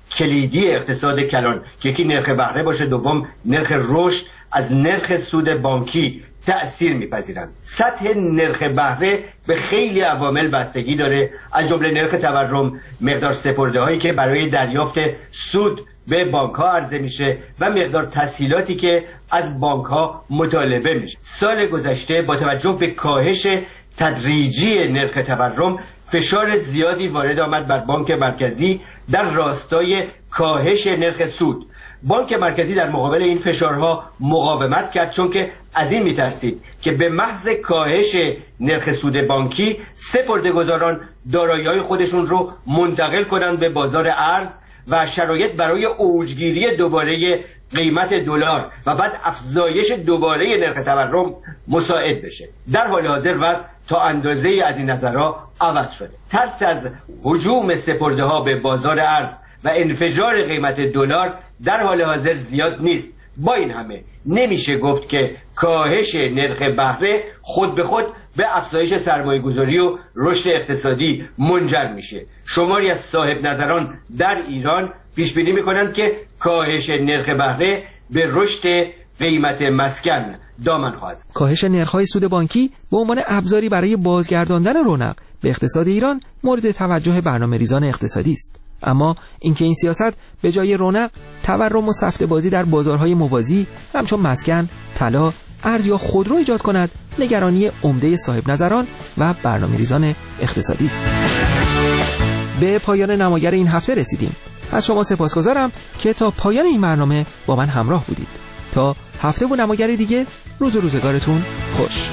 کلیدی اقتصاد کلان که یکی نرخ بهره باشه، دوم نرخ رشد، از نرخ سود بانکی تأثیر میپذیرند. سطح نرخ بهره به خیلی عوامل بستگی داره، از جمله نرخ تورم، مقدار سپرده هایی که برای دریافت سود به بانک ها عرضه میشه و مقدار تسهیلاتی که از بانک ها مطالبه میشه. سال گذشته با توجه به کاهش تدریجی نرخ تورم فشار زیادی وارد آمد بر بانک مرکزی در راستای کاهش نرخ سود. بانک مرکزی در مقابل این فشارها مقاومت کرد، چون که از این میترسید که به محض کاهش نرخ سود بانکی سپرده‌گذاران دارایی‌های خودشون رو منتقل کنند به بازار ارز و شرایط برای اوجگیری دوباره قیمت دلار و بعد افزایش دوباره نرخ تورم مساعد بشه. در حال حاضر وضع تا اندازه از این نظرها عوض شده. ترس از هجوم سپرده ها به بازار ارز و انفجار قیمت دلار در حال حاضر زیاد نیست. با این همه نمیشه گفت که کاهش نرخ بهره خود به خود به افزایش سرمایه گذاری و رشد اقتصادی منجر میشه. شماری از صاحب نظران در ایران پیش بینی میکنند که کاهش نرخ بهره به رشد قیمت مسکن دامن خواهد. کاهش نرخ‌های سود بانکی به عنوان ابزاری برای بازگرداندن رونق به اقتصاد ایران مورد توجه برنامه‌ریزان اقتصادی است. اما اینکه این سیاست به جای رونق تورم و سفته بازی در بازارهای موازی همچون مسکن، طلا، ارز یا خودرو ایجاد کند، نگرانی عمده صاحب نظران و برنامه‌ریزان اقتصادی است. به پایان نماگر این هفته رسیدیم. از شما سپاسگزارم که تا پایان این برنامه با من همراه بودید. تا هفته و نماگر دیگه، روز و روزگارتون خوش.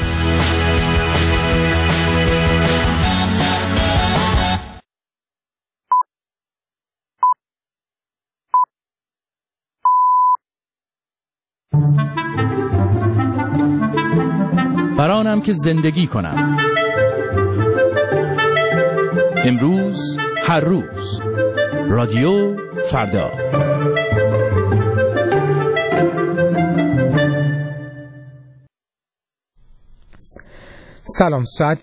برانم که زندگی کنم. امروز هر روز رادیو فردا. سلام، ساعت